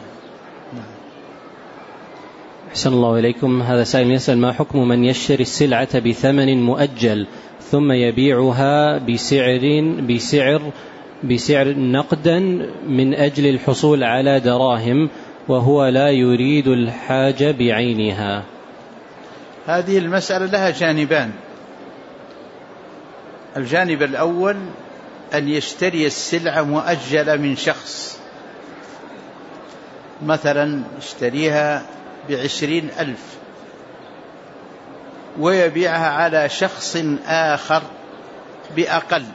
[SPEAKER 1] أحسن الله إليكم. هذا سائل يسأل: ما حكم من يشتري السلعة بثمن مؤجل ثم يبيعها بسعر بسعر بسعر نقدا من أجل الحصول على دراهم وهو لا يريد الحاجة بعينها؟
[SPEAKER 2] هذه المسألة لها جانبان. الجانب الأول أن يشتري السلعة مؤجلة من شخص، مثلا يشتريها بعشرين ألف ويبيعها على شخص آخر بأقل،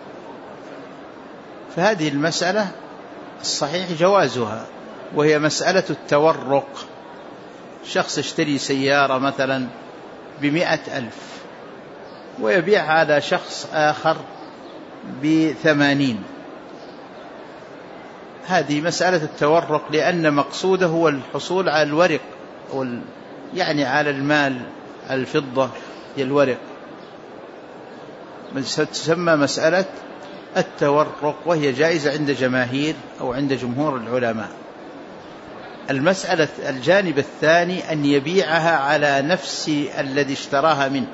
[SPEAKER 2] فهذه المسألة الصحيح جوازها، وهي مسألة التورق. شخص اشتري سيارة مثلا بمئة ألف ويبيعها على شخص آخر بثمانين، هذه مسألة التورق، لأن مقصوده هو الحصول على الورق، يعني على المال، الفضة هي الورق، تسمى مسألة التورق، وهي جائزة عند جماهير أو عند جمهور العلماء. المسألة الجانب الثاني أن يبيعها على نفس الذي اشتراها منه.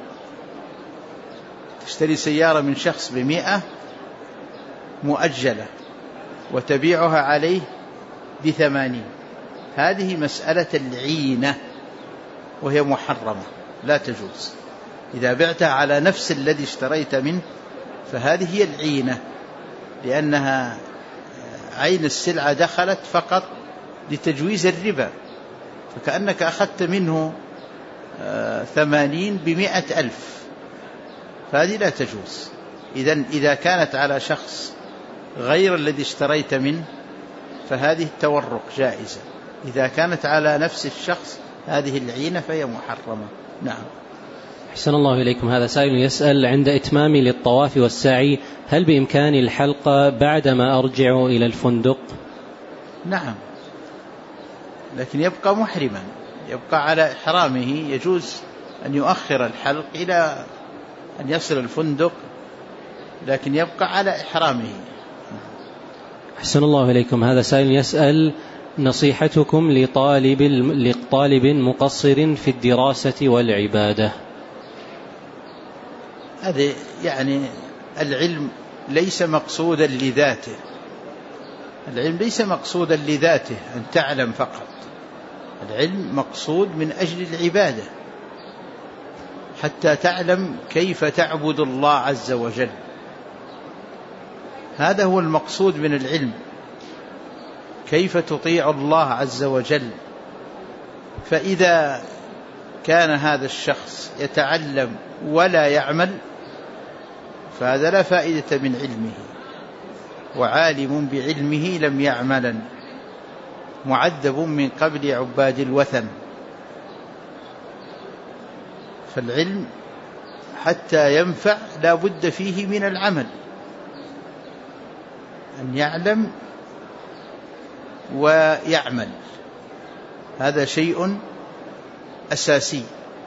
[SPEAKER 2] تشتري سيارة من شخص بمئة مؤجلة، وتبيعها عليه بثمانين، هذه مسألة العينة وهي محرمة لا تجوز. إذا بعتها على نفس الذي اشتريت منه فهذه هي العينة، لأنها عين السلعة دخلت فقط لتجويز الربا، فكأنك أخذت منه ثمانين بمئة ألف، فهذه لا تجوز. إذن إذا كانت على شخص غير الذي اشتريت منه فهذه التورق جائزة، إذا كانت على نفس الشخص هذه العينة فهي محرمة. نعم.
[SPEAKER 1] أحسن الله إليكم. هذا سائل يسأل: عند إتمامي للطواف والسعي هل بإمكاني الحلق بعدما أرجع إلى الفندق؟
[SPEAKER 2] نعم، لكن يبقى محرما، يبقى على إحرامه، يجوز أن يؤخر الحلق إلى أن يصل الفندق، لكن يبقى على إحرامه.
[SPEAKER 1] أحسن الله إليكم. هذا سائل يسأل: نصيحتكم لطالب لطالب مقصر في الدراسة والعبادة.
[SPEAKER 2] هذا يعني العلم ليس مقصودا لذاته، العلم ليس مقصودا لذاته أن تعلم فقط، العلم مقصود من أجل العبادة حتى تعلم كيف تعبد الله عز وجل، هذا هو المقصود من العلم، كيف تطيع الله عز وجل. فإذا كان هذا الشخص يتعلم ولا يعمل فهذا لا فائدة من علمه، وعالم بعلمه لم يعملا معذب من قبل عباد الوثن. فالعلم حتى ينفع لا بد فيه من العمل، أن يعلم ويعمل، هذا شيء أساسي،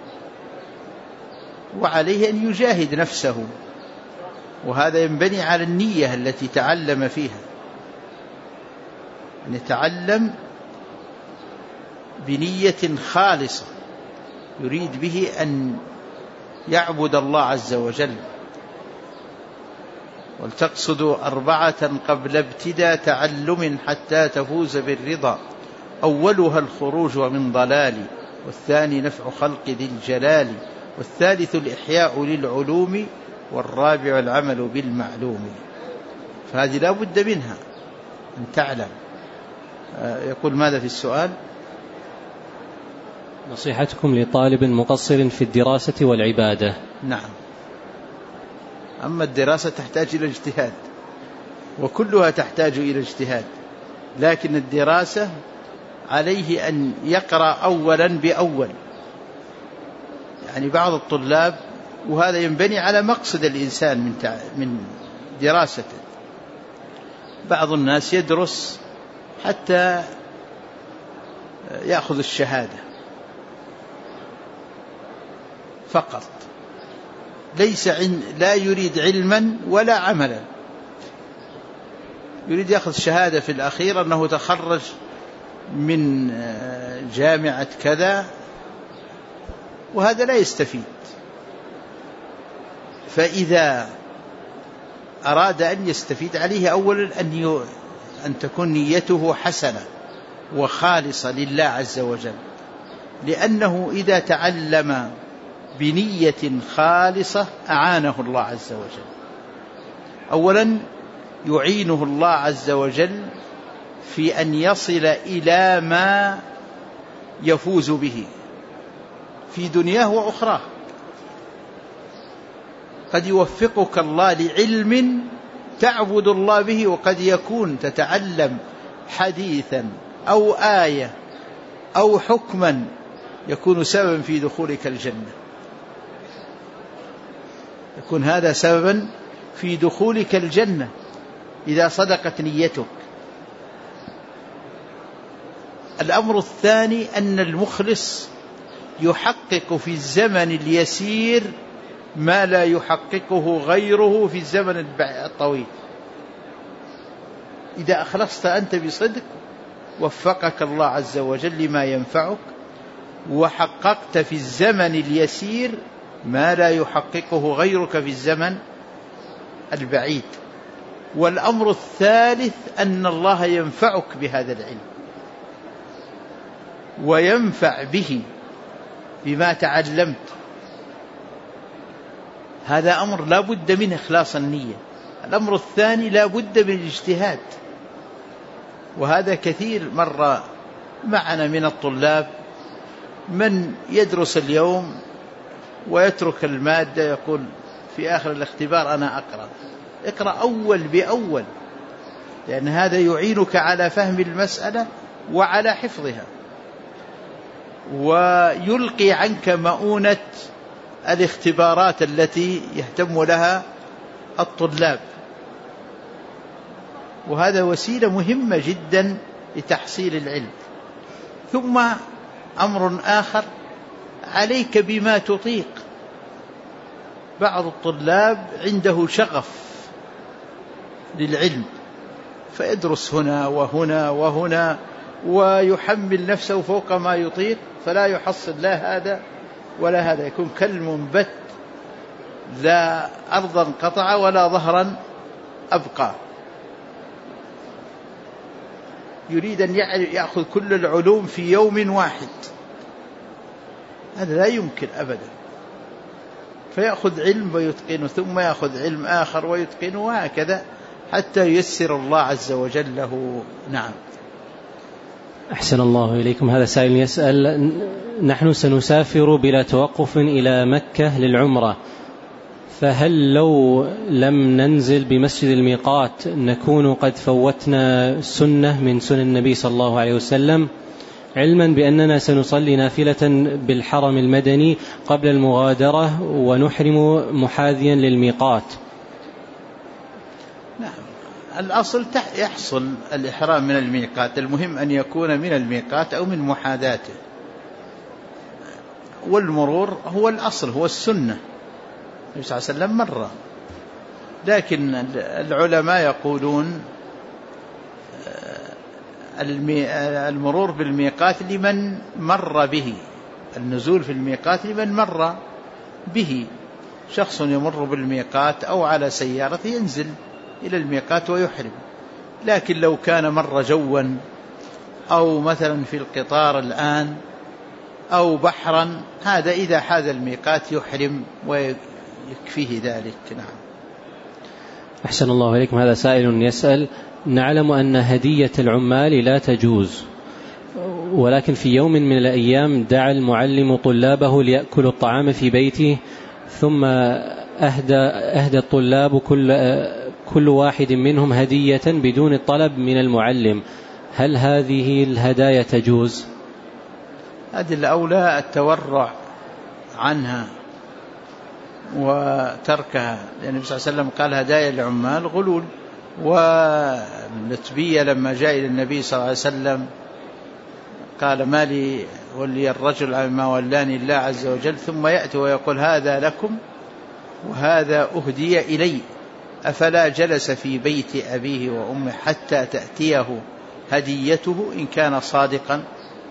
[SPEAKER 2] وعليه أن يجاهد نفسه، وهذا ينبني على النية التي تعلم فيها، أن يتعلم بنية خالصة يريد به أن يعبد الله عز وجل. ولتقصدوا أربعة قبل ابتداء تعلم حتى تفوز بالرضا، أولها الخروج من ضلال، والثاني نفع خلق ذي الجلال، والثالث الإحياء للعلوم، والرابع العمل بالمعلوم. فهذه لا بد منها أن تعلم. يقول ماذا في السؤال؟
[SPEAKER 1] نصيحتكم لطالب مقصر في الدراسة والعبادة.
[SPEAKER 2] نعم، أما الدراسة تحتاج إلى اجتهاد، وكلها تحتاج إلى اجتهاد، لكن الدراسة عليه أن يقرأ أولا بأول، يعني بعض الطلاب، وهذا ينبني على مقصد الإنسان من من دراسته، بعض الناس يدرس حتى يأخذ الشهادة فقط، ليس عن لا يريد علما ولا عملا، يريد يأخذ شهادة في الأخير أنه تخرج من جامعة كذا، وهذا لا يستفيد. فإذا أراد أن يستفيد عليه أولا أن أن تكون نيته حسنة وخالصة لله عز وجل، لأنه إذا تعلم بنية خالصة أعانه الله عز وجل. أولا يعينه الله عز وجل في أن يصل إلى ما يفوز به في دنياه وأخراه. قد يوفقك الله لعلم تعبد الله به، وقد يكون تتعلم حديثا أو آية أو حكما يكون سببا في دخولك الجنة، يكون هذا سببا في دخولك الجنة إذا صدقت نيتك. الأمر الثاني أن المخلص يحقق في الزمن اليسير ما لا يحققه غيره في الزمن الطويل. إذا أخلصت أنت بصدق وفقك الله عز وجل لما ينفعك، وحققت في الزمن اليسير ما لا يحققه غيرك في الزمن البعيد. والأمر الثالث أن الله ينفعك بهذا العلم وينفع به بما تعلمت. هذا أمر لا بد من إخلاص النية. الأمر الثاني لا بد من الاجتهاد، وهذا كثير مرة معنا من الطلاب من يدرس اليوم ويترك المادة، يقول في آخر الاختبار أنا أقرأ. اقرأ أول بأول، لأن هذا يعينك على فهم المسألة وعلى حفظها، ويلقي عنك مؤونة الاختبارات التي يهتم لها الطلاب، وهذا وسيلة مهمة جدا لتحصيل العلم. ثم أمر آخر، عليك بما تطيق. بعض الطلاب عنده شغف للعلم فيدرس هنا وهنا وهنا ويحمل نفسه فوق ما يطيق، فلا يحصل لا هذا ولا هذا، يكون كالمنبت لا أرضا قطع ولا ظهرا أبقى. يريد أن يأخذ كل العلوم في يوم واحد، هذا لا يمكن أبدا. فيأخذ علم ويتقنه، ثم يأخذ علم آخر ويتقنه، وهكذا حتى ييسر الله عز وجل له. نعم.
[SPEAKER 1] أحسن الله إليكم. هذا سائل يسأل: نحن سنسافر بلا توقف إلى مكة للعمرة، فهل لو لم ننزل بمسجد الميقات نكون قد فوتنا سنة من سنن النبي صلى الله عليه وسلم، علما بأننا سنصلي نافلة بالحرم المدني قبل المغادرة ونحرم محاذيا للميقات؟
[SPEAKER 2] نعم، الأصل يحصل الإحرام من الميقات، المهم أن يكون من الميقات أو من محاذاته، والمرور هو الأصل، هو السنة. النبي صلى الله عليه وسلم مر، لكن العلماء يقولون المرور بالميقات لمن مر به، النزول في الميقات لمن مر به. شخص يمر بالميقات أو على سيارته ينزل إلى الميقات ويحرم، لكن لو كان مر جوا أو مثلا في القطار الآن أو بحرا، هذا إذا حاذ الميقات يحرم ويكفيه ذلك. نعم.
[SPEAKER 1] أحسن الله إليكم. هذا سائل يسأل: نعلم أن هدية العمال لا تجوز، ولكن في يوم من الأيام دعا المعلم طلابه ليأكلوا الطعام في بيته، ثم أهدى, أهدى الطلاب كل, كل واحد منهم هدية بدون الطلب من المعلم، هل هذه الهدايا تجوز؟
[SPEAKER 2] هذه الأولى التورع عنها وتركها، لأن النبي صلى الله عليه وسلم قال هدايا العمال غلول. والنتبية لما جاء إلى النبي صلى الله عليه وسلم قال: ما لي ولي الرجل ما ولاني الله عز وجل، ثم يأتي ويقول هذا لكم وهذا أهدي إلي، أفلا جلس في بيت أبيه وأمه حتى تأتيه هديته إن كان صادقا؟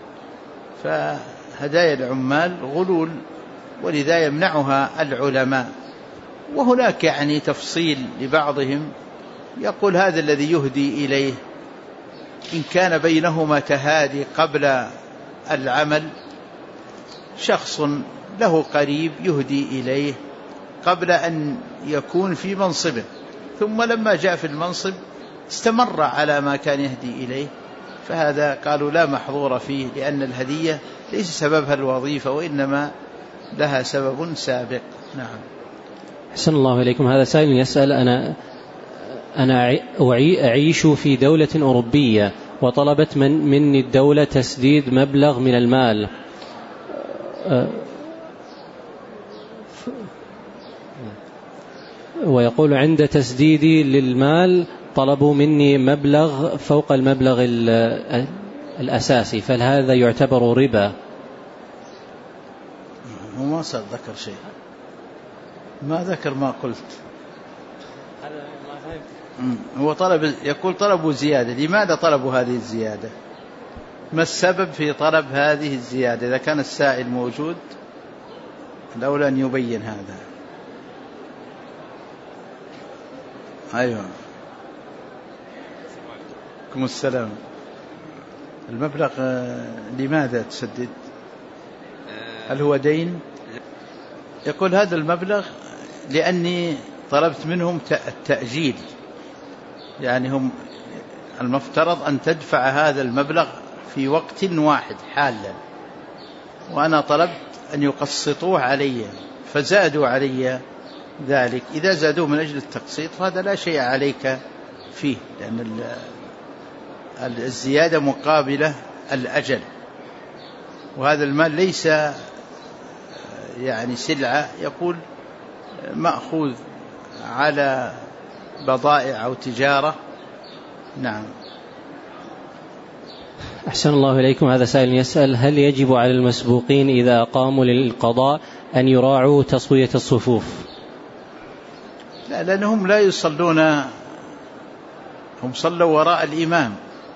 [SPEAKER 2] فهدايا العمال غلول، ولذا يمنعها العلماء. وهناك يعني تفصيل لبعضهم يقول هذا الذي يهدي إليه إن كان بينهما تهادي قبل العمل، شخص له قريب يهدي إليه قبل أن يكون في منصبه، ثم لما جاء في المنصب استمر على ما كان يهدي إليه، فهذا قالوا لا محظور فيه، لأن الهدية ليس سببها الوظيفة وإنما لها سبب سابق. نعم.
[SPEAKER 1] أحسن الله إليكم. هذا سائل يسأل: أنا أنا أعيش في دولة أوروبية وطلبت من مني الدولة تسديد مبلغ من المال، ويقول عند تسديدي للمال طلبوا مني مبلغ فوق المبلغ الأساسي، فهل هذا يعتبر ربا؟
[SPEAKER 2] هو ما ذكر شيء، ما ذكر ما قلت. هو طلب، يقول طلبوا زيادة، لماذا طلبوا هذه الزيادة؟ ما السبب في طلب هذه الزيادة؟ إذا كان السائل موجود الأولى أن يبين هذا. أيوة. عليكم السلام. المبلغ لماذا تسدد؟ هل هو دين؟ يقول هذا المبلغ لأني طلبت منهم التأجيل، يعني هم المفترض أن تدفع هذا المبلغ في وقت واحد حالا، وأنا طلبت أن يقسطوه علي فزادوا علي ذلك. إذا زادوا من أجل التقسيط فهذا لا شيء عليك فيه، لأن الزيادة مقابلة الأجل، وهذا المال ليس يعني سلعة يقول مأخوذ على بضائع أو تجارة. نعم.
[SPEAKER 1] أحسن الله إليكم. هذا سائل يسأل: هل يجب على المسبوقين إذا قاموا للقضاء أن يراعوا تسوية الصفوف؟
[SPEAKER 2] لا، لأنهم لا يصلون، هم صلوا وراء الإمام،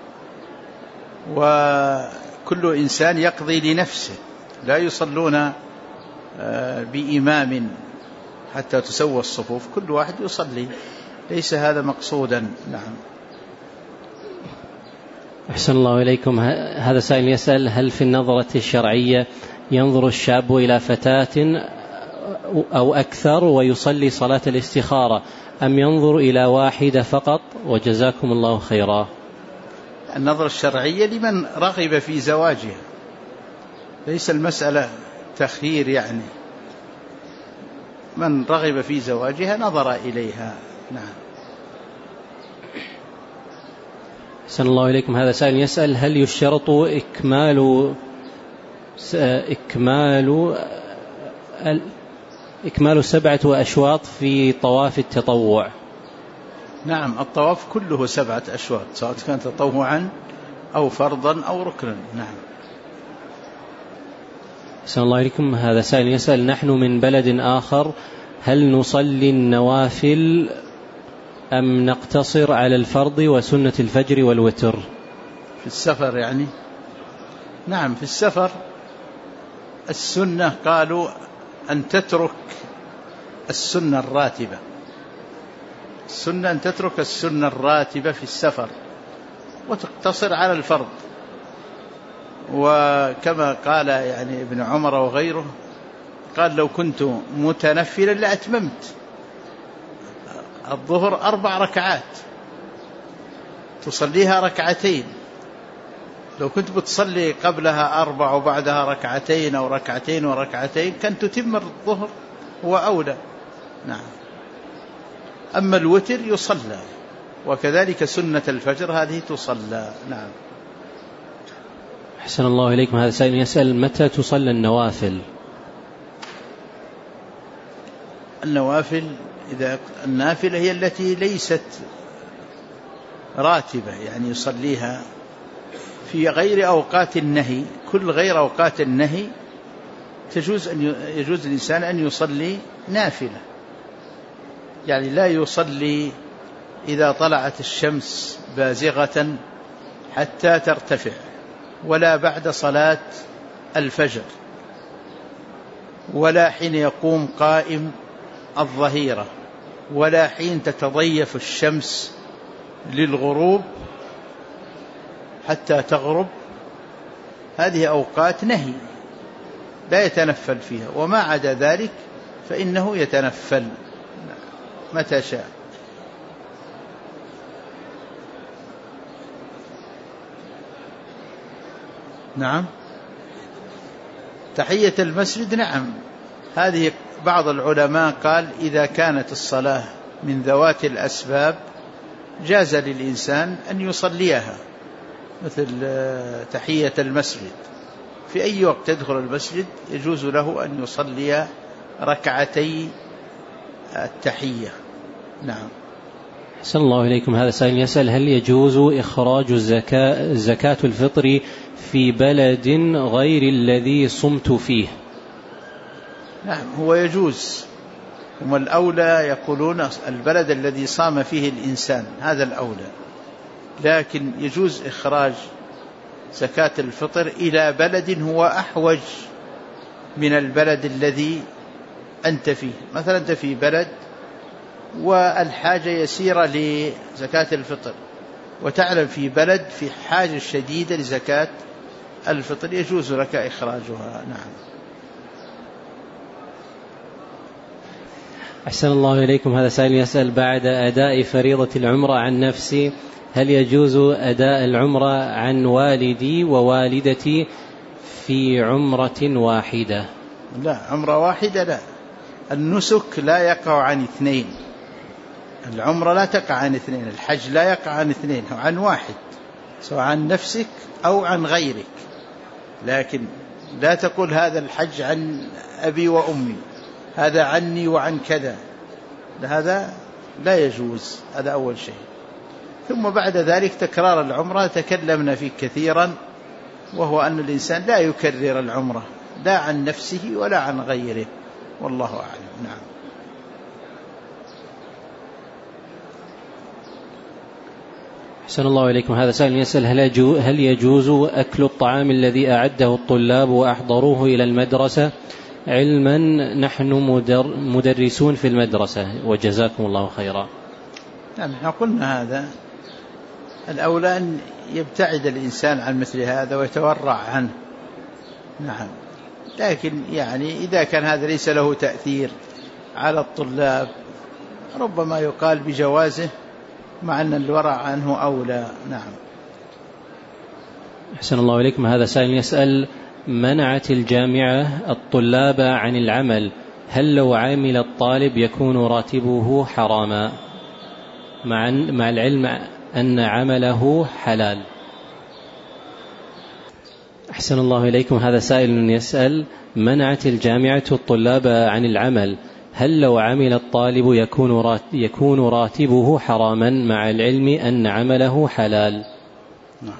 [SPEAKER 2] وكل إنسان يقضي لنفسه، لا يصلون بإمام حتى تسوى الصفوف، كل واحد يصلي، ليس هذا مقصودا. نعم.
[SPEAKER 1] أحسن الله إليكم. هذا سائل يسأل: هل في النظرة الشرعية ينظر الشاب إلى فتاة أو أكثر ويصلي صلاة الاستخارة، أم ينظر إلى واحدة فقط؟ وجزاكم الله خيرا.
[SPEAKER 2] النظرة الشرعية لمن رغب في زواجها، ليس المسألة تخيير، يعني من رغب في زواجها نظر إليها. نعم.
[SPEAKER 1] أحسن الله إليكم. هذا سائل يسأل: هل يشترط إكمال إكمال إكمال سبعة أشواط في طواف التطوع؟
[SPEAKER 2] نعم، الطواف كله سبعة أشواط، سواء كان تطوعا أو فرضا أو ركنا. نعم.
[SPEAKER 1] أحسن الله إليكم. هذا سائل يسأل: نحن من بلد آخر، هل نصلي النوافل أم نقتصر على الفرض وسنة الفجر والوتر؟
[SPEAKER 2] في السفر يعني؟ نعم، في السفر السنة قالوا أن تترك السنة الراتبة، السنة أن تترك السنة الراتبة في السفر وتقتصر على الفرض. وكما قال يعني ابن عمر وغيره، قال: لو كنت متنفلا لأتممت الظهر أربع ركعات تصليها ركعتين، لو كنت بتصلي قبلها أربع وبعدها ركعتين أو ركعتين وركعتين كان تتم الظهر، هو أولى. نعم. أما الوتر يصلى، وكذلك سنة الفجر هذه تصلى. نعم.
[SPEAKER 1] أحسن الله إليكم. هذا سائل يسأل: متى تصلى النوافل؟
[SPEAKER 2] النوافل إذا النافلة هي التي ليست راتبة، يعني يصليها في غير أوقات النهي، كل غير أوقات النهي تجوز أن يجوز الإنسان أن يصلي نافلة، يعني لا يصلي إذا طلعت الشمس بازغة حتى ترتفع، ولا بعد صلاة الفجر، ولا حين يقوم قائم الظهيرة، ولا حين تتضيف الشمس للغروب حتى تغرب. هذه أوقات نهي لا يتنفل فيها، وما عدا ذلك فإنه يتنفل متى شاء. نعم. تحية المسجد، نعم، هذه بعض العلماء قال إذا كانت الصلاة من ذوات الأسباب جاز للإنسان أن يصليها، مثل تحية المسجد، في أي وقت تدخل المسجد يجوز له أن يصلي ركعتي التحية. نعم.
[SPEAKER 1] أحسن الله إليكم. هذا سائل يسأل: هل يجوز إخراج الزكاة زكاة الفطر في بلد غير الذي صمت فيه؟
[SPEAKER 2] نعم، هو يجوز، هم الأولى يقولون البلد الذي صام فيه الإنسان هذا الأولى، لكن يجوز إخراج زكاة الفطر إلى بلد هو أحوج من البلد الذي أنت فيه. مثلا أنت في بلد والحاجة يسيرة لزكاة الفطر، وتعلم في بلد في حاجة شديدة لزكاة الفطر يجوز لك إخراجها. نعم.
[SPEAKER 1] أحسن الله إليكم. هذا سائل يسأل: بعد أداء فريضة العمرة عن نفسي هل يجوز أداء العمرة عن والدي ووالدتي في عمرة واحدة؟
[SPEAKER 2] لا، عمرة واحدة لا. النسك لا يقع عن اثنين، العمرة لا تقع عن اثنين، الحج لا يقع عن اثنين، أو عن واحد، سواء عن نفسك أو عن غيرك. لكن لا تقول هذا الحج عن أبي وأمي، هذا عني وعن كذا، هذا لا يجوز. هذا أول شيء. ثم بعد ذلك تكرار العمرة تكلمنا فيه كثيرا، وهو أن الإنسان لا يكرر العمرة لا عن نفسه ولا عن غيره، والله أعلم. نعم.
[SPEAKER 1] أحسن الله إليكم. هذا سائل يسأل: هل يجوز أكل الطعام الذي أعده الطلاب وأحضروه إلى المدرسة، علما نحن مدرسون في المدرسة، وجزاكم الله خيرا؟
[SPEAKER 2] نعم، نحن قلنا هذا الأولى أن يبتعد الإنسان عن مثل هذا ويتورع عنه. نعم. لكن يعني إذا كان هذا ليس له تأثير على الطلاب ربما يقال بجوازه، مع أن الورع عنه أولى. نعم.
[SPEAKER 1] أحسن الله إليكم. هذا سائل يسأل: منعت الجامعة الطلاب عن العمل، هل لو عمل الطالب يكون راتبه حراما مع مع العلم أن عمله حلال؟ أحسن الله إليكم. هذا سائل يسأل: منعت الجامعة الطلاب عن العمل، هل لو عمل الطالب يكون يكون راتبه حراما مع العلم أن عمله حلال؟
[SPEAKER 2] نعم.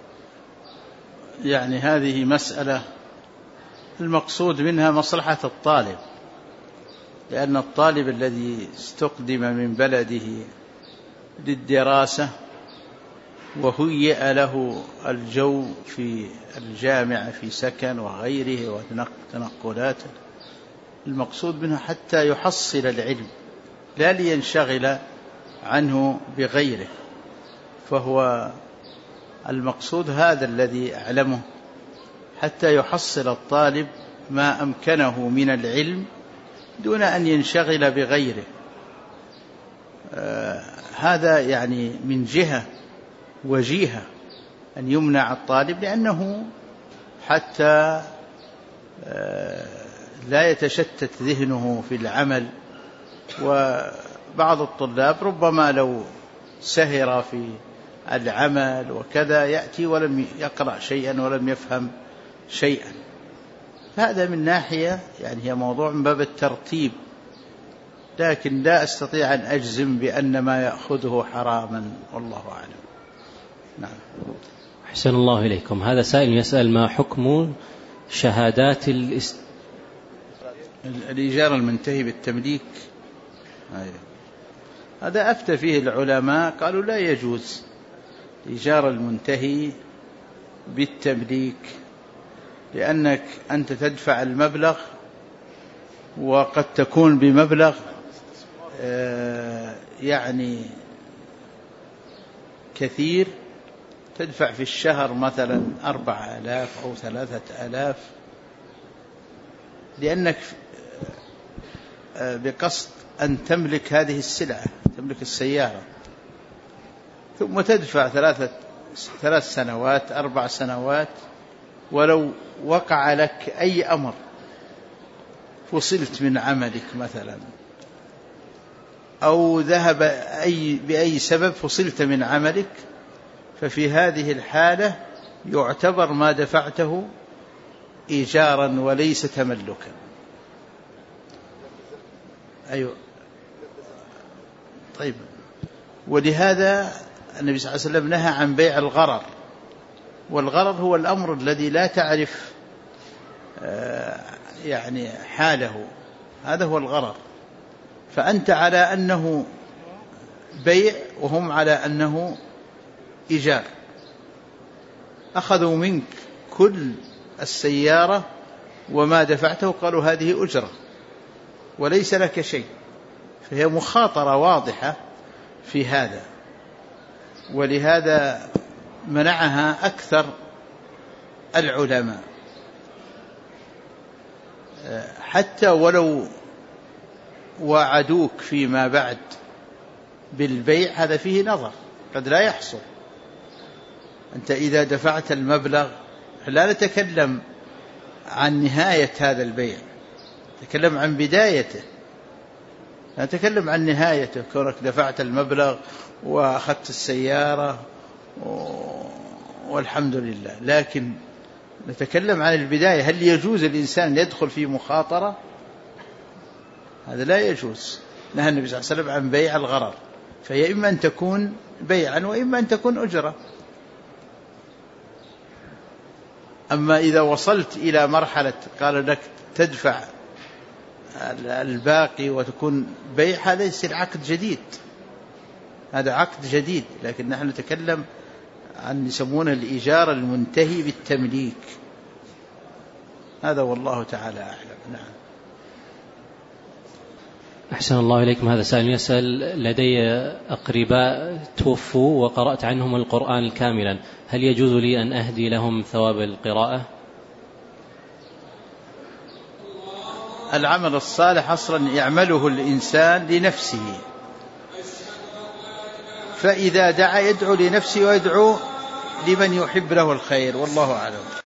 [SPEAKER 2] يعني هذه مسألة المقصود منها مصلحة الطالب، لأن الطالب الذي استقدم من بلده للدراسة وهيئ له الجو في الجامعة في سكن وغيره وتنقلات، المقصود منها حتى يحصل العلم لا لينشغل عنه بغيره. فهو المقصود هذا الذي أعلمه، حتى يحصل الطالب ما أمكنه من العلم دون أن ينشغل بغيره. آه هذا يعني من جهة وجيهة أن يمنع الطالب، لأنه حتى آه لا يتشتت ذهنه في العمل. وبعض الطلاب ربما لو سهر في العمل وكذا يأتي ولم يقرأ شيئا ولم يفهم شيئا. هذا من ناحية يعني هي موضوع من باب الترتيب، لكن لا أستطيع أن أجزم بأن ما يأخذه حراما، والله أعلم. نعم.
[SPEAKER 1] أحسن الله إليكم. هذا سائل يسأل: ما حكم شهادات الاست...
[SPEAKER 2] الإيجار المنتهي بالتمليك؟ أيوه. هذا أفتى فيه العلماء، قالوا لا يجوز إيجار المنتهي بالتمليك، لأنك أنت تدفع المبلغ وقد تكون بمبلغ يعني كثير، تدفع في الشهر مثلا أربعة آلاف أو ثلاثة آلاف، لأنك بقصد أن تملك هذه السلعة، تملك السيارة، ثم تدفع ثلاثة ثلاث سنوات أربع سنوات، ولو وقع لك أي أمر فصلت من عملك مثلا، أو ذهب أي بأي سبب فصلت من عملك، ففي هذه الحالة يعتبر ما دفعته إيجارا وليس تملكا. أيوة. طيب. ولهذا النبي صلى الله عليه وسلم نهى عن بيع الغرر، والغرر هو الأمر الذي لا تعرف يعني حاله، هذا هو الغرر. فأنت على أنه بيع وهم على أنه إيجار، أخذوا منك كل السيارة وما دفعته، قالوا هذه أجرة وليس لك شيء، فهي مخاطرة واضحة في هذا. ولهذا منعها أكثر العلماء، حتى ولو وعدوك فيما بعد بالبيع هذا فيه نظر، قد لا يحصل. أنت إذا دفعت المبلغ، لا نتكلم عن نهاية هذا البيع، نتكلم عن بدايته، لا نتكلم عن نهايته، كونك دفعت المبلغ وأخذت السيارة والحمد لله، لكن نتكلم عن البداية. هل يجوز الإنسان يدخل في مخاطرة؟ هذا لا يجوز. نهى النبي صلى الله عليه وسلم عن بيع الغرر، فهي إما أن تكون بيعا وإما أن تكون أجرة. أما إذا وصلت إلى مرحلة قال لك تدفع الباقي وتكون بيع، هذا يصير عقد جديد، هذا عقد جديد. لكن نحن نتكلم عن يسمونه الإيجار المنتهي بالتمليك، هذا والله تعالى أعلم. نعم.
[SPEAKER 1] أحسن الله إليكم. هذا سائل يسأل: لدي أقرباء توفوا وقرأت عنهم القرآن كاملا، هل يجوز لي أن أهدي لهم ثواب القراءة؟
[SPEAKER 2] العمل الصالح أصلا يعمله الإنسان لنفسه، فإذا دعا يدعو لنفسه ويدعو لمن يحب له الخير، والله أعلم.